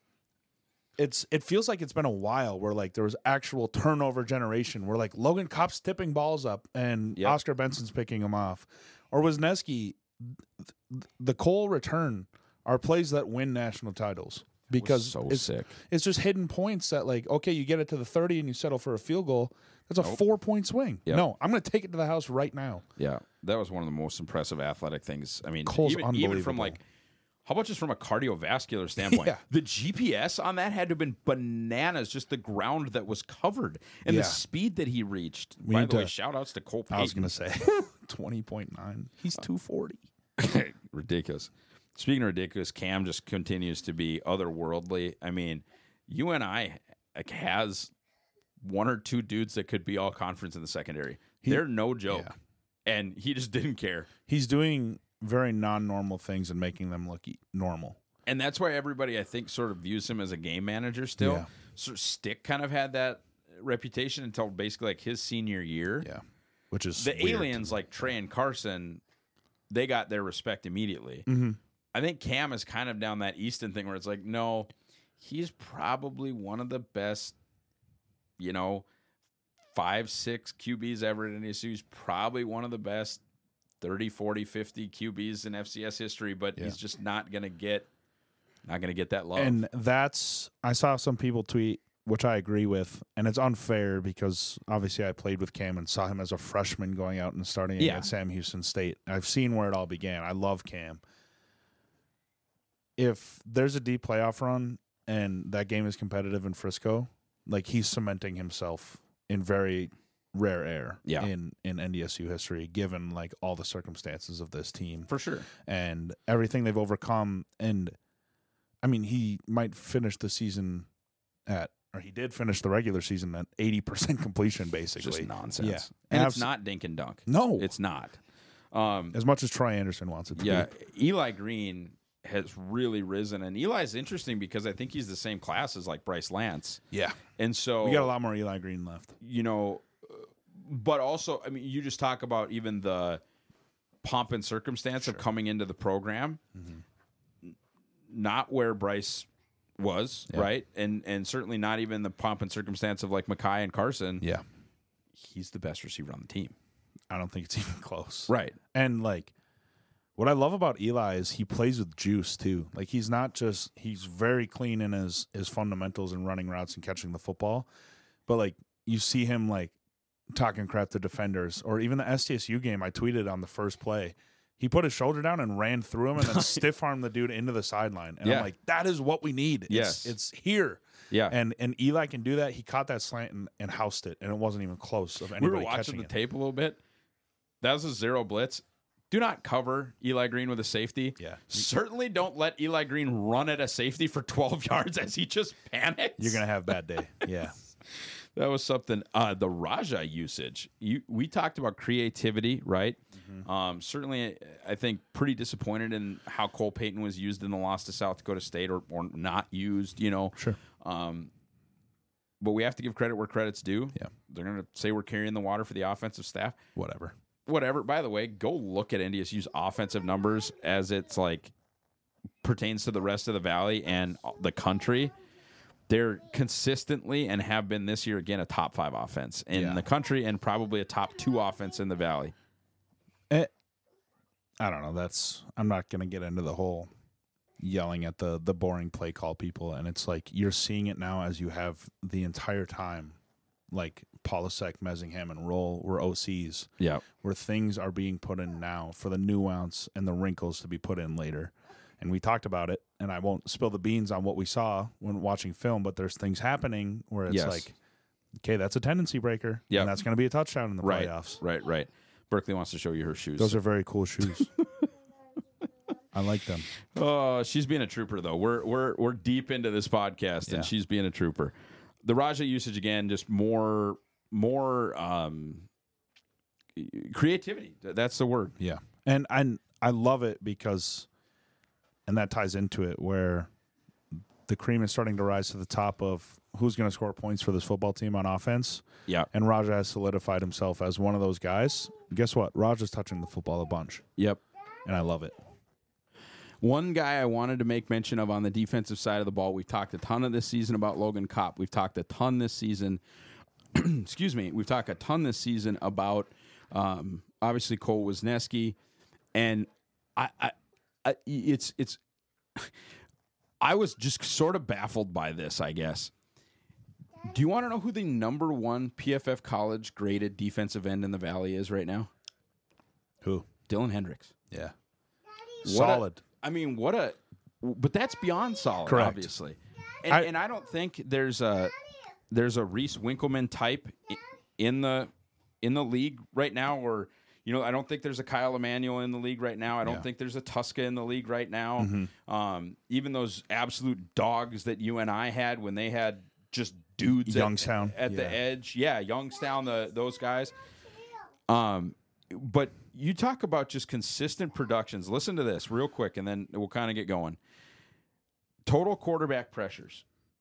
it's it feels like it's been a while where like there was actual turnover generation where like Logan Kopp's tipping balls up and Yep. Oscar Benson's picking them off, or Wisniewski. The Cole return are plays that win national titles because so it's, sick. it's just hidden points that like, okay, you get it to the thirty and you settle for a field goal. That's a four point swing. Yep. No, I'm going to take it to the house right now. Yeah, that was one of the most impressive athletic things. I mean, Cole's even, even from unbelievable. like, how about just from a cardiovascular standpoint? Yeah. The G P S on that had to have been bananas, just the ground that was covered and Yeah. the speed that he reached. We By need the way, to- shout outs to Cole I was Payton. going to say twenty point nine. He's two forty. Ridiculous. Speaking of ridiculous, Cam just continues to be otherworldly. I mean, U N I like, has one or two dudes that could be all conference in the secondary. They're no joke. yeah. And he just didn't care. He's doing very non-normal things and making them look e- normal. And that's why everybody, I think, sort of views him as a game manager still. Yeah. So Stick kind of had that reputation until basically like his senior year. Yeah, which is The weird. aliens like Trey and Carson, they got their respect immediately. Mm-hmm. I think Cam is kind of down that Easton thing where it's like, no, he's probably one of the best, you know, five, six Q Bs ever at N D S U. He's probably one of the best thirty, forty, fifty Q Bs in F C S history, but Yeah. he's just not going to get not going to get that love. And that's I saw some people tweet which I agree with, and it's unfair because obviously I played with Cam and saw him as a freshman going out and starting Yeah. at Sam Houston State. I've seen where it all began. I love Cam. If there's a deep playoff run and that game is competitive in Frisco, like he's cementing himself in very rare air Yeah. in, in N D S U history, given like all the circumstances of this team For sure. and everything they've overcome. And I mean, he might finish the season at, or he did finish the regular season at eighty percent completion, It's basically. just nonsense. Yeah. And Abs- it's not dink and dunk. No. It's not. Um, As much as Troy Anderson wants it to yeah, be. Eli Green has really risen, and Eli's interesting because I think he's the same class as like Bryce Lance, Yeah. and so We got a lot more Eli Green left. you know, uh, but also, I mean, you just talk about even the pomp and circumstance of coming into the program, Mm-hmm. not where Bryce was, Yeah. right, and and certainly not even the pomp and circumstance of like Makai and Carson. Yeah. He's the best receiver on the team, I don't think it's even close. right? And like, what I love about Eli is he plays with juice too. Like he's not just he's very clean in his his fundamentals and running routes and catching the football, but like you see him like talking crap to defenders, or even the S T S U game. I tweeted on the first play, he put his shoulder down and ran through him and then stiff armed the dude into the sideline. And Yeah. I'm like, that is what we need. It's, Yes. it's here. Yeah, And and Eli can do that. He caught that slant and, and housed it, and it wasn't even close of we anybody were watching catching the it. tape a little bit. That was a zero blitz. Do not cover Eli Green with a safety. Yeah. Certainly don't let Eli Green run at a safety for twelve yards as he just panics. You're gonna have a bad day. Yeah. That was something. Uh, the Raja usage. You, we talked about creativity, right? Mm-hmm. Um, certainly, I think pretty disappointed in how Cole Payton was used in the loss to South Dakota State, or, or not used. You know, Sure. Um, but we have to give credit where credit's due. Yeah. They're going to say we're carrying the water for the offensive staff. Whatever. Whatever. By the way, go look at N D S U's offensive numbers as it's like pertains to the rest of the Valley and the country. They're consistently and have been this year again a top five offense in Yeah. the country and probably a top two offense in the Valley. Eh, I don't know. That's I'm not going to get into the whole yelling at the the boring play call people, and it's like you're seeing it now as you have the entire time. Like Polisek, Messingham, and Roll were O Cs, Yeah. where things are being put in now for the nuance and the wrinkles to be put in later. And we talked about it, and I won't spill the beans on what we saw when watching film, but there's things happening where it's Yes. like, okay, that's a tendency breaker, Yep. and that's going to be a touchdown in the Right. playoffs. Right. Right. Berkeley wants to show you her shoes. Those are very cool shoes. I like them. Oh, she's being a trooper though. We're we're we're deep into this podcast, Yeah. and she's being a trooper. The Raja usage again, just more more um, creativity. That's the word. Yeah, and I I love it because, and that ties into it where the cream is starting to rise to the top of who's going to score points for this football team on offense. Yeah. And Raja has solidified himself as one of those guys. Guess what? Raja's touching the football a bunch, Yep. and I love it. One guy I wanted to make mention of on the defensive side of the ball, we've talked a ton of this season about Logan Kopp. We've talked a ton this season. excuse me. We've talked a ton this season about um, obviously Cole Wisniewski, and I, I, I, it's it's. I was just sort of baffled by this, I guess. Do you want to know who the number one P F F college graded defensive end in the Valley is right now? Who? Dylan Hendricks. Yeah. What a- Solid. I mean, what a, but that's beyond solid, Correct. obviously. And I- and I don't think there's a there's a Reese Winkleman type i- in the in the league right now, or you know, I don't think there's a Kyle Emanuel in the league right now. I don't Yeah. think there's a Tuska in the league right now. Mm-hmm. Um, even those absolute dogs that you and I had when they had just dudes at- Youngstown. at, the Yeah. edge, yeah, Youngstown, the those guys. Um, but you talk about just consistent productions. Listen to this real quick, and then we'll kind of get going. Total quarterback pressures.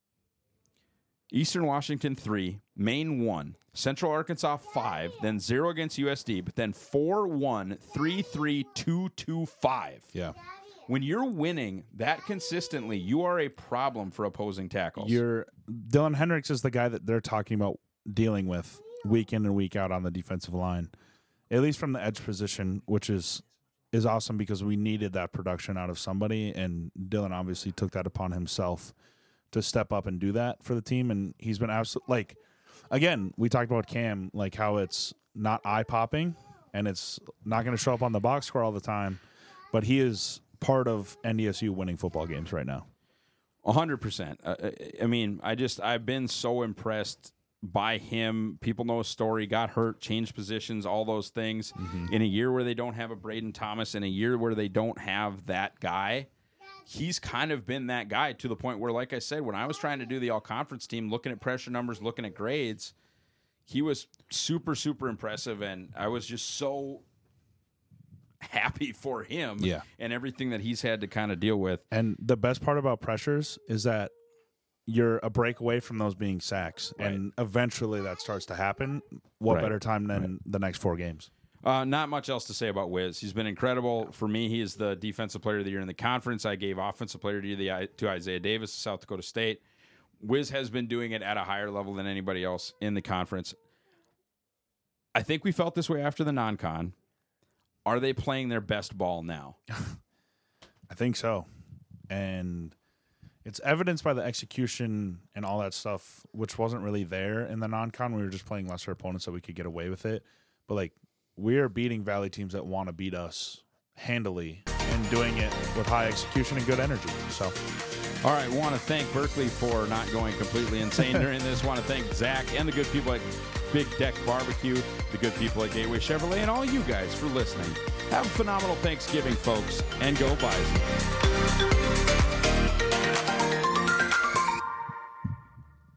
Eastern Washington, three. Maine, one. Central Arkansas, five. Then zero against U S D, but then four, one, three, three, two, two, five. Yeah. When you're winning that consistently, you are a problem for opposing tackles. You're Dylan Hendricks is the guy that they're talking about dealing with week in and week out on the defensive line, at least from the edge position, which is is awesome because we needed that production out of somebody, and Dylan obviously took that upon himself to step up and do that for the team, and he's been absolutely like. Again, we talked about Cam, like how it's not eye popping, and it's not going to show up on the box score all the time, but he is part of N D S U winning football games right now. A hundred percent. I mean, I just I've been so impressed by him. People know his story. Got hurt, changed positions, all those things. Mm-hmm. In a year where they don't have a Braden Thomas, in a year where they don't have that guy, he's kind of been that guy to the point where, like I said, when I was trying to do the all-conference team, looking at pressure numbers, looking at grades, he was super, super impressive, and I was just so happy for him yeah. and everything that he's had to kind of deal with. And the best part about pressures is that you're a break away from those being sacks, right. and eventually that starts to happen. What right. better time than right. the next four games? Uh, not much else to say about Wiz. He's been incredible. For me, he is the Defensive Player of the Year in the conference. I gave Offensive Player of the Year to Isaiah Davis of South Dakota State. Wiz has been doing it at a higher level than anybody else in the conference. I think we felt this way after the non-con. Are they playing their best ball now? I think so. And it's evidenced by the execution and all that stuff, which wasn't really there in the non-con. We were just playing lesser opponents so we could get away with it. But, like, we are beating Valley teams that want to beat us handily and doing it with high execution and good energy. So, all right, we want to thank Berkeley for not going completely insane during this. Want to thank Zach and the good people at Big Deck Barbecue, the good people at Gateway Chevrolet, and all you guys for listening. Have a phenomenal Thanksgiving, folks, and go Bison.